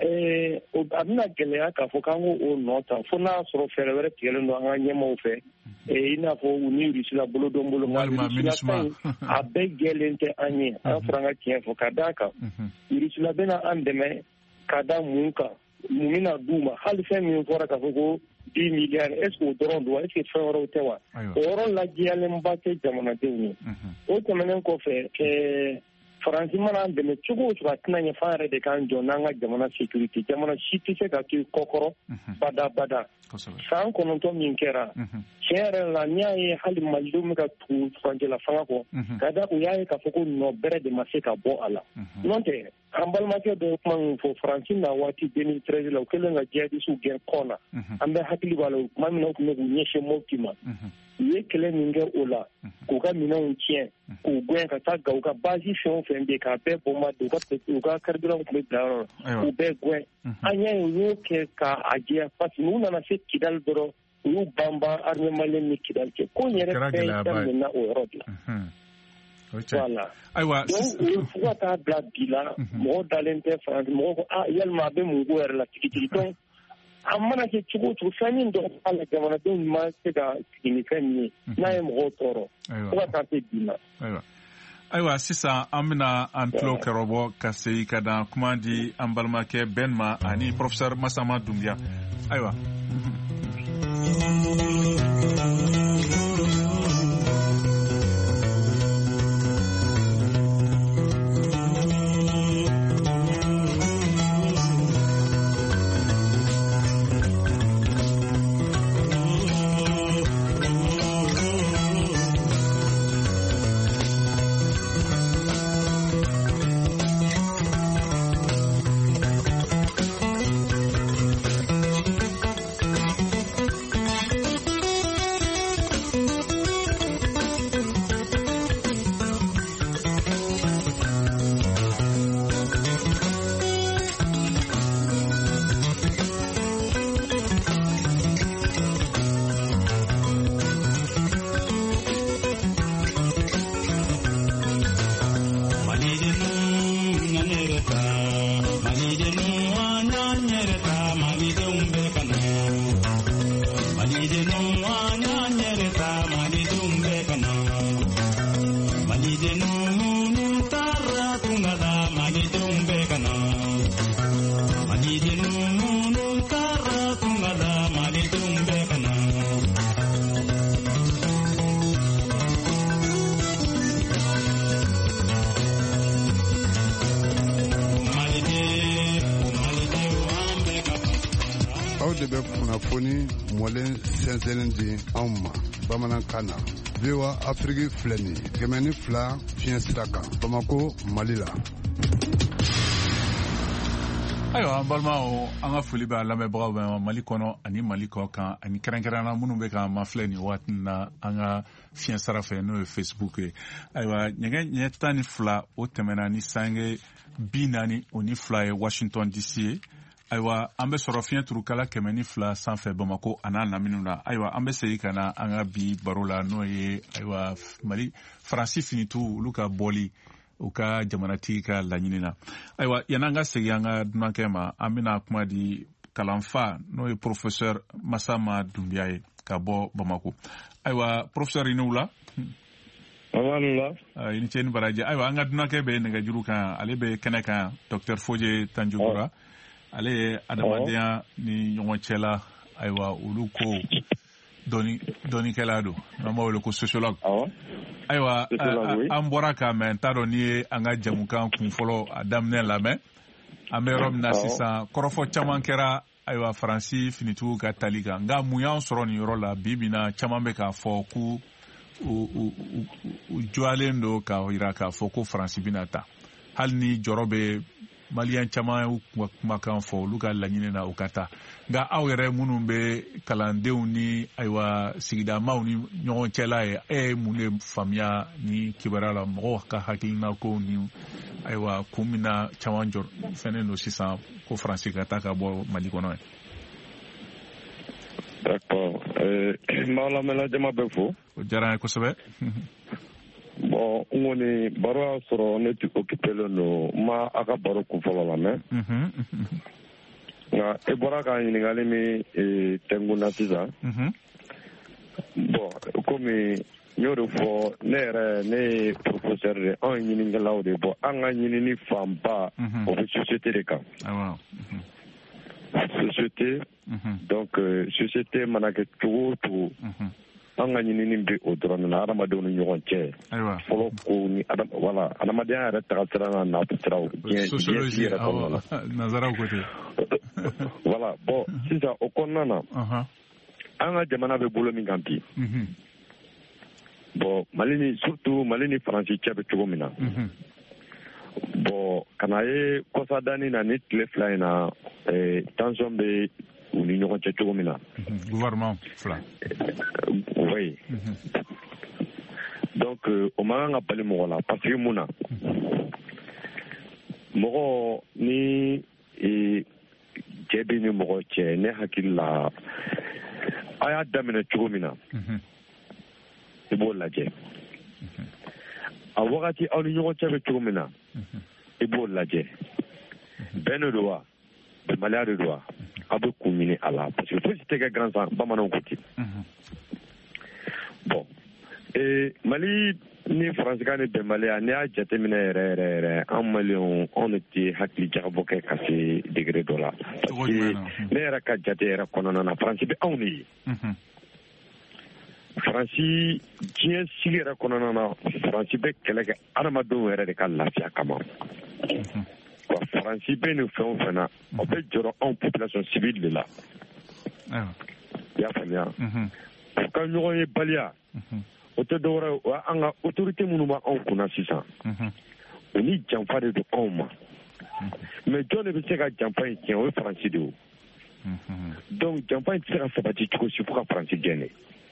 ye a bɛna gɛlɛya k'a fɔ k'an ko o nɔ ta fo n'a sɔrɔ fɛɛrɛ wɛrɛ tigɛlen don an ka ɲɛmaaw fɛ i n'a fɔ u ni Rusila bolo don bolo nka Rusila a bɛɛ gɛlɛn tɛ an ye an fɔra an ka tiɲɛ fɔ ka d'a kan Rusila bɛna an dɛmɛ ka da mun kan mun bɛna d'u ma hali fɛn min fɔra k'a fɔ ko dix milliards est-ce que o dɔrɔn don wa est-ce que fɛn wɛrɛw tɛ wa o yɔrɔ lajiyalenba tɛ jamanadenw ye o tɛmɛnen kɔfɛ Faransi mana an dɛmɛ cogo o cogo a tɛna ɲɛ f'an yɛrɛ de k'an jɔ n'an ka jamana sécurité jamana si tɛ se ka to i kɔkɔrɔ badabada san kɔnɔntɔn min kɛra tiɲɛ yɛrɛ la n'i y'a ye hali malidenw bɛ ka tugu furancɛla fanga kɔ ka da u y'a ye k'a fɔ ko nɔ bɛrɛ de ma se ka bɔ a la n'o tɛ an balimakɛ dɔ ye kuma min fɔ Faransi na waati deux mille treize la u kɛlen ka jihadistes gɛn kɔ la an bɛ hakili b'a la u tuma min na u tun bɛ k'u ɲɛsin Mopti ma u ye kɛlɛ min kɛ o la k'u ka minɛnw tiɲɛ k'u gɛn ka taa ga u ka basi fɛn o fɛn bɛ yen k'a bɛɛ bombarder u ka carburant tun bɛ bila yɔrɔ la k'u bɛɛ gɛn an y'a ye u y'o kɛ k'a jɛya parce que n'u nana se Kidali dɔrɔn u y'u banban armée malienne ni Kidali cɛ ko in yɛrɛ bɛɛ daminɛna o yɔrɔ de la. Voilà. Donc, fo ka taa bila bi la mɔgɔ dalen tɛ Faransi mɔgɔ ko ah yalima a bɛ mun ko yɛrɛ la tigitigi donc a mana kɛ cogo o cogo fɛn min dɔ b'a la jamanadenw ma se ka sigi ni fɛn min ye n'a ye mɔgɔw tɔɔrɔ fo ka taa se bi ma. Ayiwa sisan an bɛna an tulo kɛrɛbɔ ka segin ka dan kuma di an balimakɛ Ben ma ani professeur Masama Dunbiya ayiwa. kunnafoni mɔlen sɛnsɛnlen di anw ma bamanankan na. V O A Afrique filɛ nin ye kɛmɛ ni fila fiɲɛ sira kan Bamako Mali la. Ayiwa an balimaw an ka foli b'a lamɛnbagaw bɛɛ ma Mali kɔnɔ ani Mali kɔ kan ani kɛrɛnkɛrɛnnenya minnu bɛ ka mafilɛ nin waati na an ka fiɲɛ sara fɛ n'o ye Facebook ye. Ayiwa ɲɛgɛn ɲɛ tan ni fila o tɛmɛna ni sange bi naani o ni fila ye Washington D C ye. Ayiwa an bɛ sɔrɔ fiɲɛ turukala kɛmɛ ni fila sanfɛ Bamako a n'a laminiw na. Ayiwa an bɛ segin ka na an ka bi baro la n'o ye ayiwa Mali Faransi finituw olu ka bɔli u ka jamanatigi ka laɲini na. Ayiwa yan'an ka segin an ka dunankɛ ma an bɛna kuma di kalanfa n'o ye professeur Masama Dunbiya ye ka bɔ Bamako. Ayiwa professeur i ni wula. Amalula. I ni ce ni baraji. Ayiwa an ka dunankɛ bɛ nɛgɛjuru kan ale bɛ kɛnɛ kan Docteur Fodje Tanjogura. Ale ye adamadenya ni ɲɔgɔn cɛla ayiwa olu ko dɔni dɔnikɛla don n'an b'a wele ko sociologue. Ayiwa an bɔra k'a mɛn n t'a dɔn n'i ye an ka jamukan kun fɔlɔ a daminɛ lamɛn an bɛ yɔrɔ min na sisan kɔrɔfɔ caman kɛra ayiwa Faransi finitigiw ka tali kan nka mun y'an sɔrɔ nin yɔrɔ la bi bi in na caman bɛ k'a fɔ ko u jɔlen don k'a jira k'a fɔ ko Faransi bɛna ta hali ni jɔrɔ bɛ Maliyɛn caman y'u kumakan fɔ olu ka laɲini na u ka taa nka aw yɛrɛ minnu bɛ kalandenw ni ayiwa sigidamaw ni ɲɔgɔn cɛla ye e ye mun de faamuya ni kibaruya la mɔgɔw ka hakilina ko ni ayiwa kun min na caman jɔ fɛnnen don sisan ko Faransi ka taa ka bɔ Mali kɔnɔ ye. D'accord. n b'aw lamɛnna jama bɛ fo. O diyara n ye kosɛbɛ. Bon n kɔni baro y'a sɔrɔ ne tɛ occupelen don n ma a ka baro kun fɔlɔ lamɛn nka e bɔra ka ɲininkali min tɛngun na sisan bon komi n y'o de fɔ ne yɛrɛ ne ye professeur de anw ye ɲininkɛlaw de bɔ an ka ɲinini fanba o bɛ société de kan société donc société mana kɛ cogo o cogo an ka ɲinini bɛ o dɔrɔn na adamadenw ni ɲɔgɔn cɛ fɔlɔ ko ni wala adamadenya yɛrɛ taga sira n'a n'a siraw diɲɛ diɲɛ yɛrɛ kɔnɔna na nazaraw ko ten wala bon sisan o kɔnɔna na an ka jamana bɛ bolo min kan bi bon Mali ni surtout Mali ni Faransi cɛ bɛ cogo min na bon kana ye kɔsadani na ni tile fila in na tension bɛ u ni ɲɔgɔn cɛ cogo min na gouvernement fila oui donc o man kan ka bali mɔgɔ la parce que mun na mɔgɔ ni cɛ bɛ ni mɔgɔ cɛ ne hakili la a y'a daminɛ cogo min na i b'o lajɛ a wagati aw ni ɲɔgɔn cɛ bɛ cogo min na i b'o lajɛ bɛn de don wa bɛnbaliya de don wa a bɛ kun ɲini a la parce que fosi tɛ kɛ gansan bamananw ko ten bon Mali ni Faransikan ni bɛnbaliya n'i y'a jateminɛ yɛrɛ yɛrɛ yɛrɛ an Maliyɛnw anw de tɛ hakili jagabɔ kɛ ka se degré dɔ la parce que ne yɛrɛ ka jate yɛrɛ kɔnɔna na Faransi bɛ anw de ye Faransi diɲɛ sigi yɛrɛ kɔnɔna na Faransi bɛ kɛlɛ kɛ adamadenw yɛrɛ de ka lafiya kama wa Faransi bɛ nin fɛn o fɛn na o bɛ jɔrɔ anw population civile de la i y'a faamuya u ka ɲɔgɔn ye baliya o tɛ dɔwɛrɛ ye o y'an ka autorité minnu bɛ anw kunna sisan o ni janfa de don anw ma mais jɔn de bɛ se ka janfa in tiɲɛ o ye Faransi de ye donc janfa in tɛ se ka sabati cogo si fo ka Faransi gɛnɛ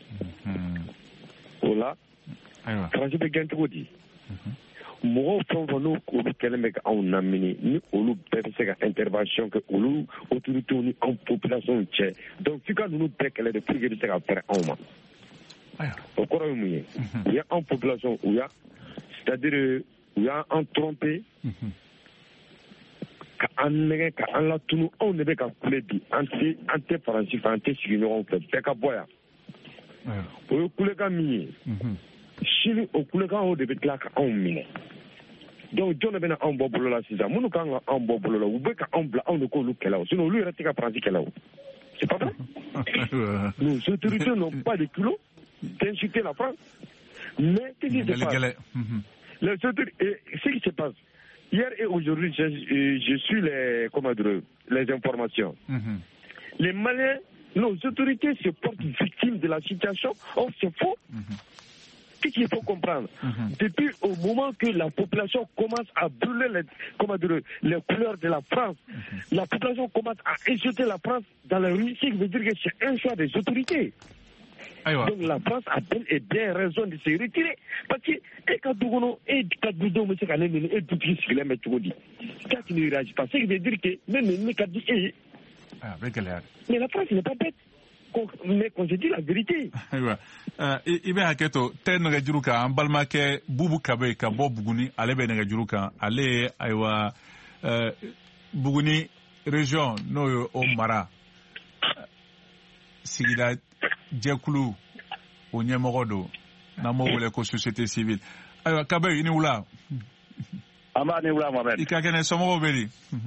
o la Faransi bɛ gɛn cogo di mɔgɔw fɛn o fɛn n'o olu kɛlen bɛ ka anw lamini ni olu bɛɛ bɛ se ka intervention kɛ olu autorités ni anw population cɛ donc f'i ka ninnu bɛɛ kɛlɛ de pour que bɛ se ka fɛrɛ anw ma o kɔrɔ ye mun ye u y'an population u y'a c'est-à-dire u y'an tromper ka an nɛgɛ ka an latunu anw de bɛ ka kule bi an tɛ an tɛ Faransi fɛ an tɛ sigi ɲɔgɔn fɛ bɛɛ ka bɔ yan o ye kulekan min ye sini o kulekan o de bɛ tila ka anw minɛ donc jɔn de bɛna anw bɔ bolo la sisan minnu kan ka anw bɔ bolo la u bɛ ka anw bila anw de k'olu kɛlɛ o sinon olu yɛrɛ tɛ ka Faransi kɛlɛ o c'est pas vrai nos autorités n'ont pas de culot d'insulter la France mais qu'est-ce qui se passe les autorités ce qui se passe hier et aujourd'hui je, je suis les comment dire les informations les Maliens nos autorités se portent victimes de la situation. Or, c'est faux. Mm-hmm. Qu'est-ce qu'il faut comprendre? Mm-hmm. Depuis au moment que la population commence à brûler les, comment dire, les couleurs de la France, mm-hmm. la population commence à insulter la France dans la rue, ce qui veut dire que c'est un choix des autorités. Aïwa. Donc la France a bel et bien raison de se retirer. Parce que, et quand nous et quand nous sommes et tout ce qui est mettre au dit, quand il ne réagit pas, ce qui veut dire que même les cas dit, mais la France n'est pas bête. Mais quand je dis la vérité. Aïwa. I bɛ hakɛ to tɛ nɛgɛjuru kan an balimakɛ bubu kabe ka bɔ buguni ale bɛ nɛgɛjuru kan ale ayiwa buguni région n'o ye o mara sigida jɛkulu o ɲɛmɔgɔ don n'an b'o wele ko société civile ayiwa kabe i ni wula. an b'a ni wula Mohamed. i ka kɛnɛ somɔgɔw bɛ di.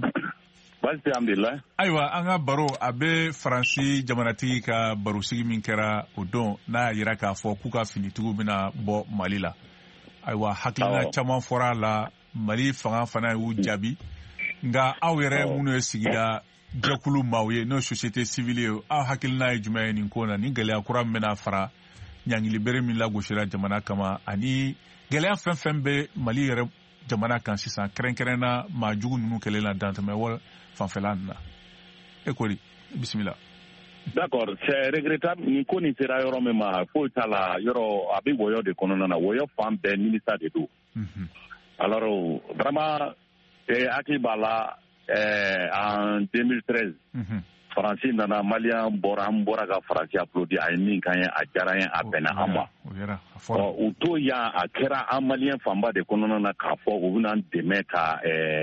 Basi alhamdulillah. Ayiwa an ka baro a bɛ Faransi jamanatigi ka barosigi min kɛra o don n'a y'a yira k'a fɔ k'u ka finitigiw bɛna bɔ Mali la. Ayiwa hakilina caman fɔra a la Mali fanga fana y'u jaabi nka aw yɛrɛ minnu ye sigida jɛkulu maaw ye n'o société civile ye aw hakilina ye jumɛn ye nin ko na ni gɛlɛya kura min bɛna fara ɲangili bere min lagosira jamana kama ani gɛlɛya fɛn fɛn bɛ Mali yɛrɛ jamana kan sisan kɛrɛnkɛrɛnna maa jugu ninnu kɛlen na dantɛmɛ wala fanfɛla na ekoli bisimila. D'accord, c'est regrettable ni ko ni sera yɔrɔ min ma foyi t'a la yɔrɔ a bɛ wɔyɔ de kɔnɔna na wɔyɔ fan bɛɛ nimisa de don. Alors vraiment hakili b'a la en deux mille treize Faransi nana Malien bɔra an bɔra ka Faransi applaudi a ye min kan ye a diyara ye a bɛnna an ma. U to yan a kɛra an Malien fanba de kɔnɔna na k'a fɔ u bɛna an dɛmɛ ka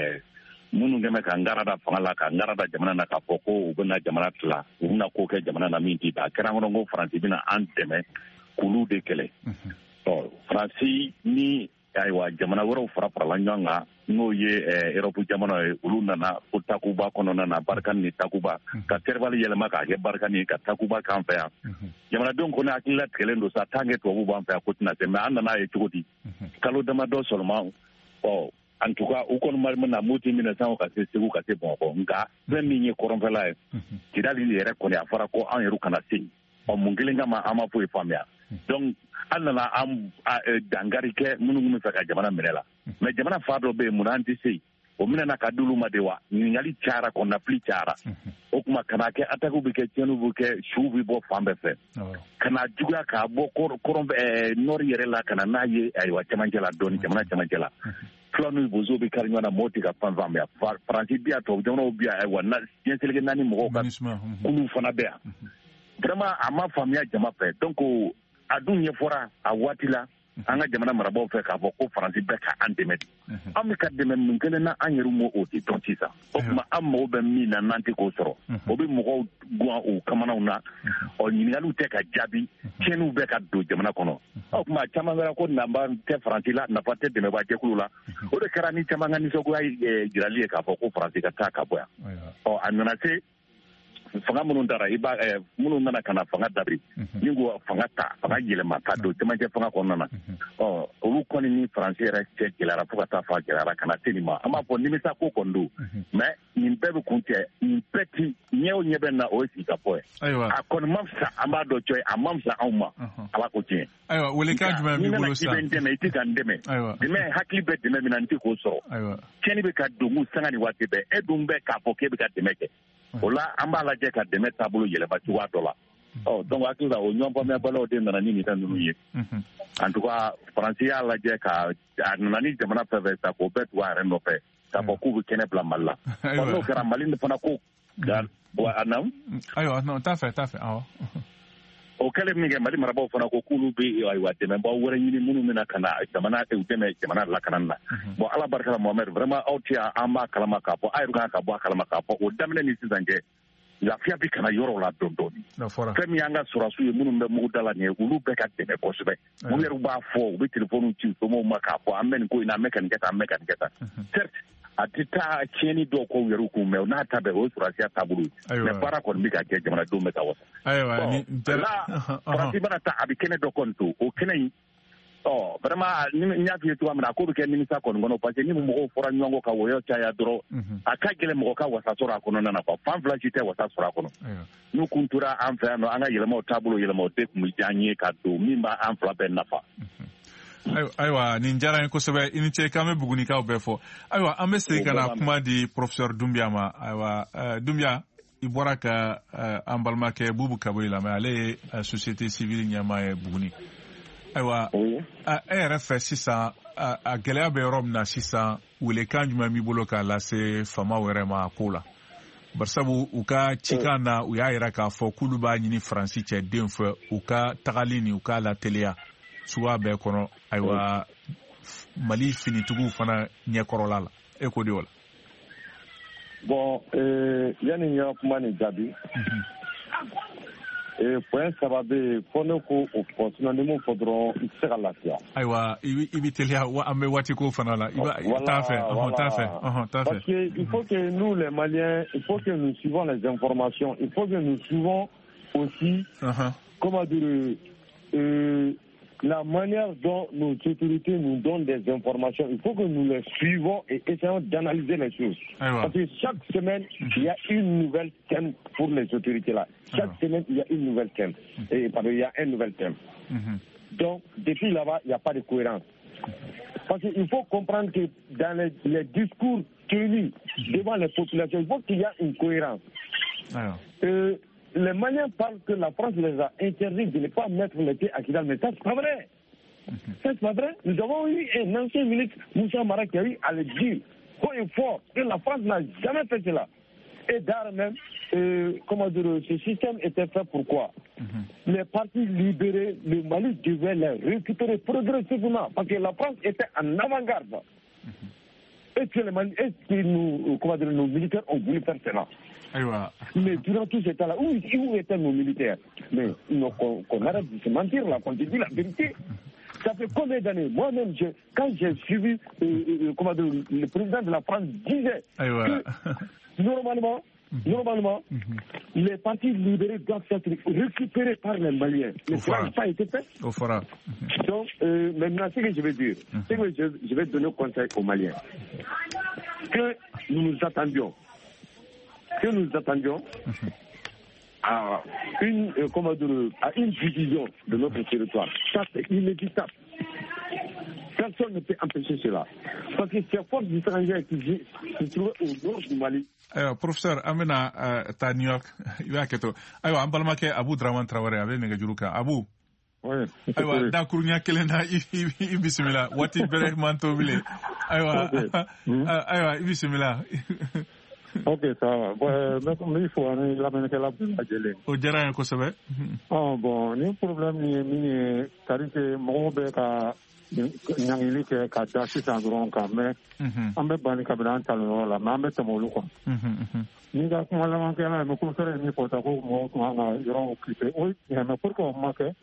minnu kɛmɛ ka ngarada fanga la ka ngarada jamana na k'a fɔ ko u bɛna jamana tila u bɛna ko kɛ jamana na min tɛ a kɛra kɔnɔ ko Faransi bɛna an dɛmɛ k'olu de kɛlɛ. Faransi ni ayiwa jamana wɛrɛw fara farala ɲɔgɔn kan n'o ye Europe jamana ye olu nana ko Takuba kɔnɔna na Barkani ni Takuba ka Servali yɛlɛma k'a kɛ Barkani ka Takuba k'an fɛ yan jamanadenw kɔni hakili latigɛlen don sa tant que tubabuw b'an fɛ yan ko tɛna se mais an nana ye cogo di kalo damadɔ seulement ɔ en tout cas u kɔni mana Moti minɛ sisan ka se Segu ka se Bamakɔ nka fɛn min ye kɔrɔnfɛla ye Kidali yɛrɛ kɔni a fɔra ko an yɛrɛ kana se ɔ mun kelen kama an ma foyi faamuya donc an nana an dangari kɛ minnu minnu fɛ ka jamana minɛ la mais jamana fa dɔ bɛ yen mun an tɛ se o minɛna ka d'olu ma de wa ɲininkali cayara kɔnɔnafili cayara o tuma kana kɛ attaque bɛ kɛ tiɲɛniw bɛ kɛ suw bɛ bɔ fan bɛɛ fɛ kana juguya k'a bɔ kɔrɔn nord yɛrɛ la ka na n'a ye ayiwa cɛmancɛ la dɔɔnin jamana cɛmancɛ la fula n'u bozow bɛ kari ɲɔgɔn na mɔgɔw tɛ ka fan faamuya Faransi bi yan tubabu jamanaw bi yan ayiwa diɲɛ seleke naani mɔgɔw ka kulu fana bɛ yan vraiment a ma faamuya jama fɛ donc a dun ɲɛfɔra a waati la an ka jamana marabaaw fɛ k'a fɔ ko Faransi bɛ ka an dɛmɛ an bɛ ka dɛmɛ mun kelen na an yɛrɛ m'o de dɔn sisan o tuma an mago bɛ min na n'an tɛ k'o sɔrɔ o bɛ mɔgɔw guwan o kamanaw na ɔ ɲininkaliw tɛ ka jaabi tiɲɛniw bɛ ka don jamana kɔnɔ o tuma caman kɛra ko nafa tɛ Faransi la nafa tɛ dɛmɛbaa jɛkulu la o de kɛra ni caman ka nisɔngoya jirali ye k'a fɔ ko Faransi ka taa ka bɔ yan ɔ a nana se fanga minnu dara i b'a minnu nana ka na fanga dabiri ni ko fanga ta fanga yɛlɛma ka don cɛmancɛ fanga kɔnɔna na ɔ olu kɔni ni Faransi yɛrɛ cɛ gɛlɛyara fo ka taa fɔ a gɛlɛyara ka na se nin ma an b'a fɔ nimisa ko kɔni don mais nin bɛɛ bɛ kun cɛ nin bɛɛ ti ɲɛ o ɲɛ bɛ na o ye sigi ka fɔ ye a kɔni ma fisa an b'a dɔn cɔ a ma fisa anw ma ala ko tiɲɛ ayiwa welekan jumɛn b'i bolo sisan n'i nana k'i bɛ n dɛmɛ i tɛ ka n dɛmɛ dɛmɛ hakili bɛ dɛmɛ min na n tɛ k'o sɔrɔ tiɲɛni bɛ ka don mun sanga ni waati bɛɛ e dun bɛ k'a fɔ k'e bɛ ka dɛmɛ kɛ o la an b'a lajɛ ka dɛmɛ taabolo yɛlɛma cogoya dɔ la ɔ donc hakili la o ɲɔgɔn faamuyabalaw de nana ni nin fɛn ninnu ye en tout cas Faransi y'a lajɛ ka a nana ni jamana fɛn fɛn sa k'o bɛɛ tugu a yɛrɛ nɔfɛ k'a fɔ k'u bɛ kɛnɛ bila Mali la ɔ n'o kɛra Mali fana ko a naamu ayiwa non t'a fɛ t'a fɛ awɔ o kɛlen min kɛ Mali marabaaw fana ko k'olu bɛ ayiwa dɛmɛbaaw wɛrɛ ɲini minnu bɛna ka na jamana u dɛmɛ jamana lakanani na bon ala barika la Mohamed vraiment aw tɛ yan an b'a kalama k'a fɔ aw yɛrɛ kan ka bɔ a kalama k'a fɔ o daminɛ ni sisan cɛ lafiya bɛ kana yɔrɔw la dɔɔnin dɔɔnin fɛn min y'an ka sɔrɔsiw ye minnu bɛ mugu da la nin ye olu bɛɛ ka dɛmɛ kosɛbɛ mun yɛrɛ b'a fɔ u bɛ telefɔniw ci u somɔgɔw ma k'a fɔ an bɛ nin ko in na an bɛ ka nin kɛ tan an bɛ ka nin kɛ tan certes a tɛ taa tiɲɛni dɔw k'u yɛrɛ kun mɛ n'a ta bɛɛ o ye sɔrɔsiya taabolo ye mɛ baara kɔni bɛ ka kɛ jamanadenw bɛ ka wasa bon là Faransi mana taa a bɛ kɛnɛ dɔ kɔni to o kɛnɛ in ɔ vraiment n y'a f'i ye cogoya min na a ko bɛ kɛ nimisa kɔni kɔnɔ parce que ni mɔgɔw fɔra ɲɔgɔn kɔ ka wɔyɔ caya dɔrɔn a ka gɛlɛn mɔgɔ ka wasa sɔrɔ a kɔnɔna na quoi fan fila si tɛ wasa sɔrɔ a kɔnɔ n'u kun tora an fɛ yan nɔ an ka yɛlɛmaw taabolo yɛlɛma o de tun bɛ diya an ye ka don min b'a an fila bɛɛ nafa. Ayiwa nin diyara n ye kosɛbɛ i ni ce k'an bɛ bugunikaw bɛɛ fɔ ayiwa an bɛ segin ka na kuma di professeur Doumbia ma ayiwa Doumbia i bɔra ka an balimakɛ Bubu Kaboyi lamɛn ale ye société civile ɲɛmaa ye Buguni ayiwa e yɛrɛ fɛ sisan a gɛlɛya bɛ yɔrɔ min na sisan welekan jumɛn b'i bolo k'a lase famaw yɛrɛ ma a ko la barisabu u ka cikan na u y'a yira k'a fɔ k'olu b'a ɲini Faransi cɛ den fɛ u ka tagali ni u ka lateliya suguya bɛɛ kɔnɔ ayiwa Mali finitigiw fana ɲɛkɔrɔla la e ko de o la. Bon yanni n ka kuma nin jaabi point saba bɛ yen fɔ ne ko o fɔ sinon ni mun fɔ dɔrɔn i tɛ se ka lafiya. Ayiwa i bɛ teliya an bɛ waati ko fana la i t'a fɛ ɔhɔn t'a fɛ ɔhɔn t'a fɛ. Parce que il faut que nous les Maliens il faut que nous suivons les informations il faut que nous suivons aussi comment dire euh, la manière dont nos autorités nous donnent des informations, il faut que nous les suivons et essayons d'analyser les choses. Aïwa. Parce que chaque semaine, mm-hmm. il y a une nouvelle thème pour les autorités là. Chaque Aïwa. semaine, il y a une nouvelle thème. Et pardon, il y a un nouvel thème. Mm-hmm. Donc, depuis là-bas, il n'y a pas de cohérence. Parce qu'il faut comprendre que dans les, les discours tenus mm-hmm. devant les populations, il faut qu'il y ait une cohérence. Euh, les Maliens parlent que la France les a interdits de ne pas mettre les pieds à Kidal, mais ça, c'est pas vrai. Ça, c'est pas vrai. Nous avons eu un ancien ministre, Moussa Mara, qui a eu à le dire haut et fort que la France n'a jamais fait cela. Et d'ailleurs même, euh, comment dire, ce système était fait pourquoi mm-hmm. Les partis libérés, le Mali devait les récupérer progressivement, parce que la France était en avant-garde. Mm-hmm. Est-ce que, les Mali, est-ce que nous, comment dire, nos militaires ont voulu faire cela? Aïwa. Mais durant tout ce temps-là, où, où étaient nos militaires? Mais non, qu'on, qu'on arrête de se mentir là, qu'on te dit la vérité. Ça fait combien d'années? Moi-même, je, quand j'ai suivi euh, euh, comment dire, le président de la France disait Aïwa. que normalement, normalement mm-hmm. les partis libérés doivent être récupérés par les Maliens. Mais ça n'a pas été fait. Au fera. Mm-hmm. Donc, euh, maintenant, ce que je vais dire, mm-hmm. c'est que je, je vais donner conseil aux Maliens. Que nous nous attendions. Que nous attendions mm-hmm. à, une, euh, comment dire, à une division de notre territoire. Ça, c'est inévitable. Personne ne peut empêcher cela. Parce que ces forces étrangères qui se trouvent au nord du Mali. Ayiwa professeur an bɛna uh, taa New York i b'a kɛ to ayiwa an balimakɛ Abu Draman Traoré a bɛ nɛgɛjuru kan Abu ayiwa dakuruɲa kelen na i bisimila waati bɛrɛ man to bilen ayiwa ayiwa i bisimila. Ok, ça va. Bon, mais il faut aller la lamɛnnikɛla bɛɛ lajɛlen. O diyara n ye kosɛbɛ. Bon ni problème ye min ye c'est-à-dire que mɔgɔw bɛ ka ɲangili kɛ ka da sisan dɔrɔn kan mais an bɛ bani kabini an talonyɔrɔ la mais an bɛ tɛmɛ olu kan. N'i ka kuma labankɛla ye mais professeur ye min fɔ sa ko mɔgɔw tun kan ka yɔrɔ occuper o ye mais pour que o ma kɛ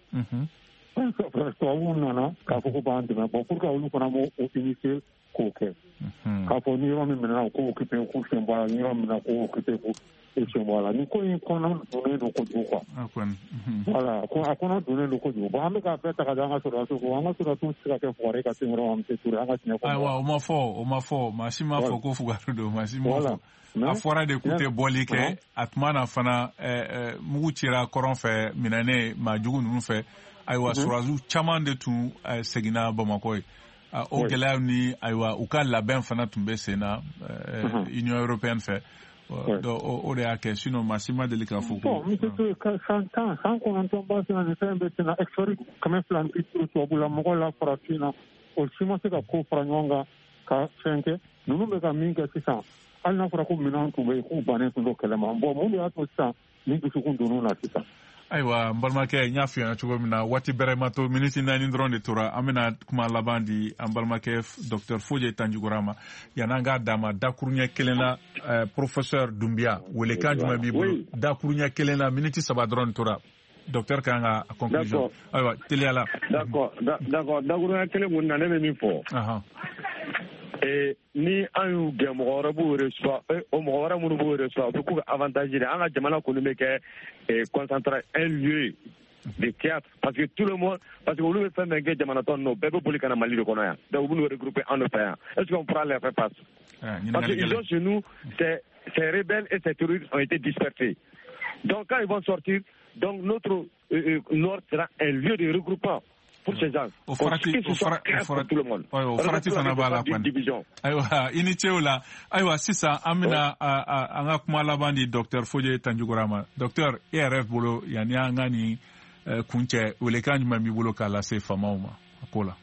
tubabuw nana k'a fɔ ko b'an dɛmɛ bon pour que olu fana b'o initier k'o kɛ k'a fɔ ni yɔrɔ min minɛna o k'o occuper k'u sen bɔ a la ni yɔrɔ min minɛna k'o occuper k'u sen bɔ a la ni ko in kɔnɔ donnen don kojugu quoi voilà a kɔnɔ donnen don kojugu bon an bɛ k'a bɛɛ ta ka di an ka sɔrɔdasiw ko an ka sɔrɔdasiw tɛ se ka kɛ fugari ka sen yɔrɔ an bɛ se ture an ka tiɲɛ fɔ. Ayiwa o ma fɔ o ma fɔ maa si ma fɔ ko fugari don maa si ma fɔ a fɔra de k'u tɛ bɔli kɛ a tuma na fana mugu cira kɔrɔn fɛ minɛnen maa jugu ninnu fɛ ayiwa sɔrɔdasiw caman de tun seginna Bamakɔ ye. O gɛlɛya ni ayiwa u ka labɛn fana tun bɛ sen na Union européenne fɛ o de y'a kɛ sinon maa si ma deli k'a fɔ ko. Misiri san tan san kɔnɔntɔn ba sina nin fɛn bɛ sen na exori kɛmɛ fila ni bi duuru tubabula mɔgɔ la farafin na o si ma se ka ko fara ɲɔgɔn kan ka fɛn kɛ ninnu bɛ ka min kɛ sisan hali n'a fɔra ko minɛn tun bɛ yen k'u bannen tun don kɛlɛ ma bon mun de y'a to sisan ni dusukun donn'u la sisan. Ayiwa n balimakɛ n y'a f'i ɲɛna cogo min na waati bɛrɛ ma to miniti naani dɔrɔn de tora an bɛna kuma laban di an balimakɛ docteur Fodje Tanjugura ma yan'an k'a d'a ma dakuruɲɛ kelen na professeur Doumbia welekan jumɛn b'i bolo dakuruɲɛ kelen na miniti saba dɔrɔn de tora docteur kan ka conclusion ayiwa teliya la. D'accord d'accord dakuruɲɛ kelen mun na ne bɛ min fɔ. Ni an y'u gɛn mɔgɔ wɛrɛ b'u reçoit o mɔgɔ wɛrɛ minnu b'u reçoit o bɛ k'u ka avantage de an ka jamana kɔni bɛ kɛ concentré un lieu des théâtres, parce que tout le monde, parce que vous voulez faire un guet Jamanaton, non, Bébé Polikana Mali de Konoya, donc vous nous regroupez en Européen. Est-ce qu'on pourra les faire passer? Parce qu'ils ont chez nous, ces, ces rebelles et ces terroristes ont été dispersés. Donc quand ils vont sortir, donc notre euh, Nord sera un lieu de regroupement. Pour ces gens. Au farati fana b'a la kɔni ayiwa i ni cɛw la ayiwa sisan an bɛna an ka kuma laban di docteur Fodje Tanjugura ma docteur e yɛrɛ bolo yanni an ka nin kun cɛ welekan jumɛn b'i bolo k'a lase faamaw ma a ko la.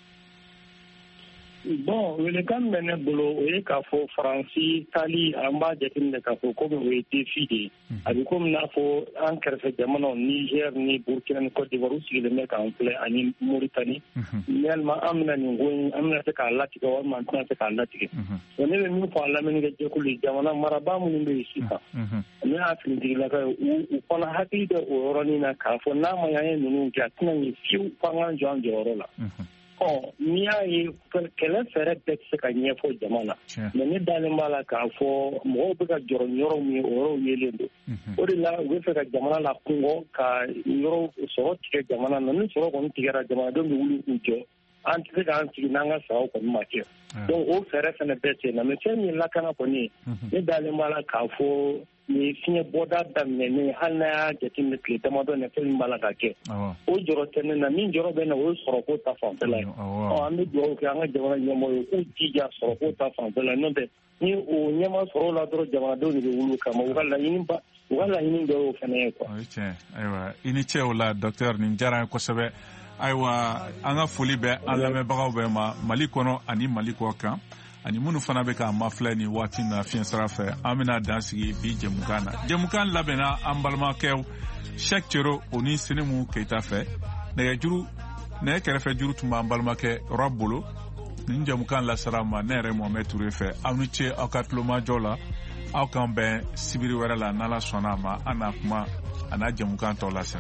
Bon, welekan bɛ ne bolo o ye k'a fɔ Faransi taali an b'a jateminɛ k'a fɔ komi o ye défi de ye a bɛ komi n'a fɔ an kɛrɛfɛ jamanaw Niger ni Burkina ni Côte d'Ivoire u sigilen bɛ k'an filɛ ani Mauritanie yalima an bɛna nin ko in an bɛna se k'a latigɛ walima an tɛna se k'a latigɛ ne bɛ min fɔ a lamɛnnikɛjɛkulu ye jamana marabaa minnu bɛ yen sisan ne y'a finitigilaka ye u fana hakili bɛ o yɔrɔnin na k'a fɔ n'a ma y'an ye ninnu kɛ a tɛna ɲɛ fiyewu f'an k'an jɔ an jɔyɔrɔ la. Ɔ n'i y'a ye kɛlɛ fɛɛrɛ bɛɛ tɛ se ka ɲɛfɔ jama na mɛ ne dalen b'a la k'a fɔ mɔgɔw bɛ ka jɔrɔ yɔrɔ min ye o yɔrɔw yelen don o de la u bɛ fɛ ka jamana la kungɔ ka yɔrɔ sɔrɔ tigɛ jamana na ni sɔrɔ kɔni tigɛra jamanadenw bɛ wuli k'u jɔ an tɛ se k'an sigi n'an ka sagaw kɔni ma kɛ donc o fɛɛrɛ fana bɛɛ tɛ na mɛ fɛn min ye lakana kɔni ye ne dalen b'a la k'a fɔ ni fiɲɛ bɔda daminɛnen hali n'a y'a jateminɛ tile damadɔ na fɛn min b'a la ka kɛ o jɔrɔ tɛ ne na min jɔrɔ bɛ na o ye sɔrɔko ta fanfɛla ye an bɛ dugawu kɛ an ka jamana ɲɛmɔgɔ ye k'u jija sɔrɔko ta fanfɛla n'o tɛ ni o ɲɛma sɔrɔ la dɔrɔn jamanadenw de bɛ wuli kama u ka laɲini ba u ka laɲini dɔ y'o fana ye quoi. o ye tiɲɛ ayiwa i ni ce o la docteur nin diyara n ye kosɛbɛ ayiwa an ka foli bɛ an lamɛnbagaw bɛɛ ma Mali kɔnɔ ani Mali kɔ kan ani minnu fana bɛ k'an mafilɛ nin waati na fiɲɛ sira fɛ an bɛna dan sigi bi jɛmukan na jɛmukan labɛnna an balimakɛw Cheikh Thioro o ni Senimu Keyita fɛ nɛgɛjuru nɛgɛ kɛrɛfɛ juru tun b'an balimakɛ Rob bolo nin jɛmukan lasara ma ne yɛrɛ Mohamed Touré fɛ aw ni ce aw ka tulomajɔ la aw kan bɛn sibiri wɛrɛ la n'Ala sɔnna a ma an na kuma a n'a jɛmukan tɔ lase.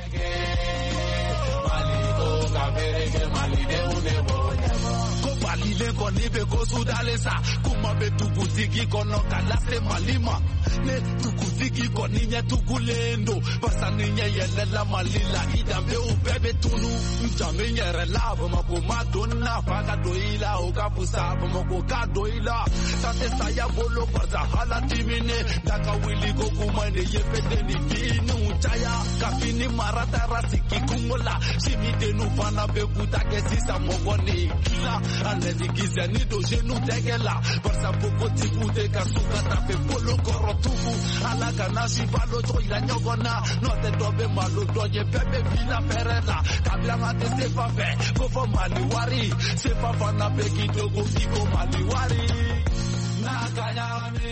Malile koni be ko sudalesa kuma be tukutiki kono kalase malima ne tukutiki koni nya tukulendo pasani nya yelela malila idambe ubebe tunu mjame nyere labo mako madonna faga doila okapusa mako kadoila tate saya bolo baza hala timine daka wili go kumane yepede ni binu chaya kafini marata rasiki kumola shimide nu fana be kutake sisa mogoni kila Lezigize ni doje nu tegela Barsa poko tiku de kasuka tape polo koro tuku Alaga nasi balo to ila nyogona Note dobe malo doje bebe vina perela Kabla ngate sefa fe Kofo maliwari Sefa fana beki dogo kiko maliwari Nakanyami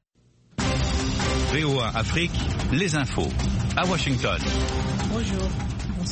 V O A Afrique, les infos à Washington. Bonjour.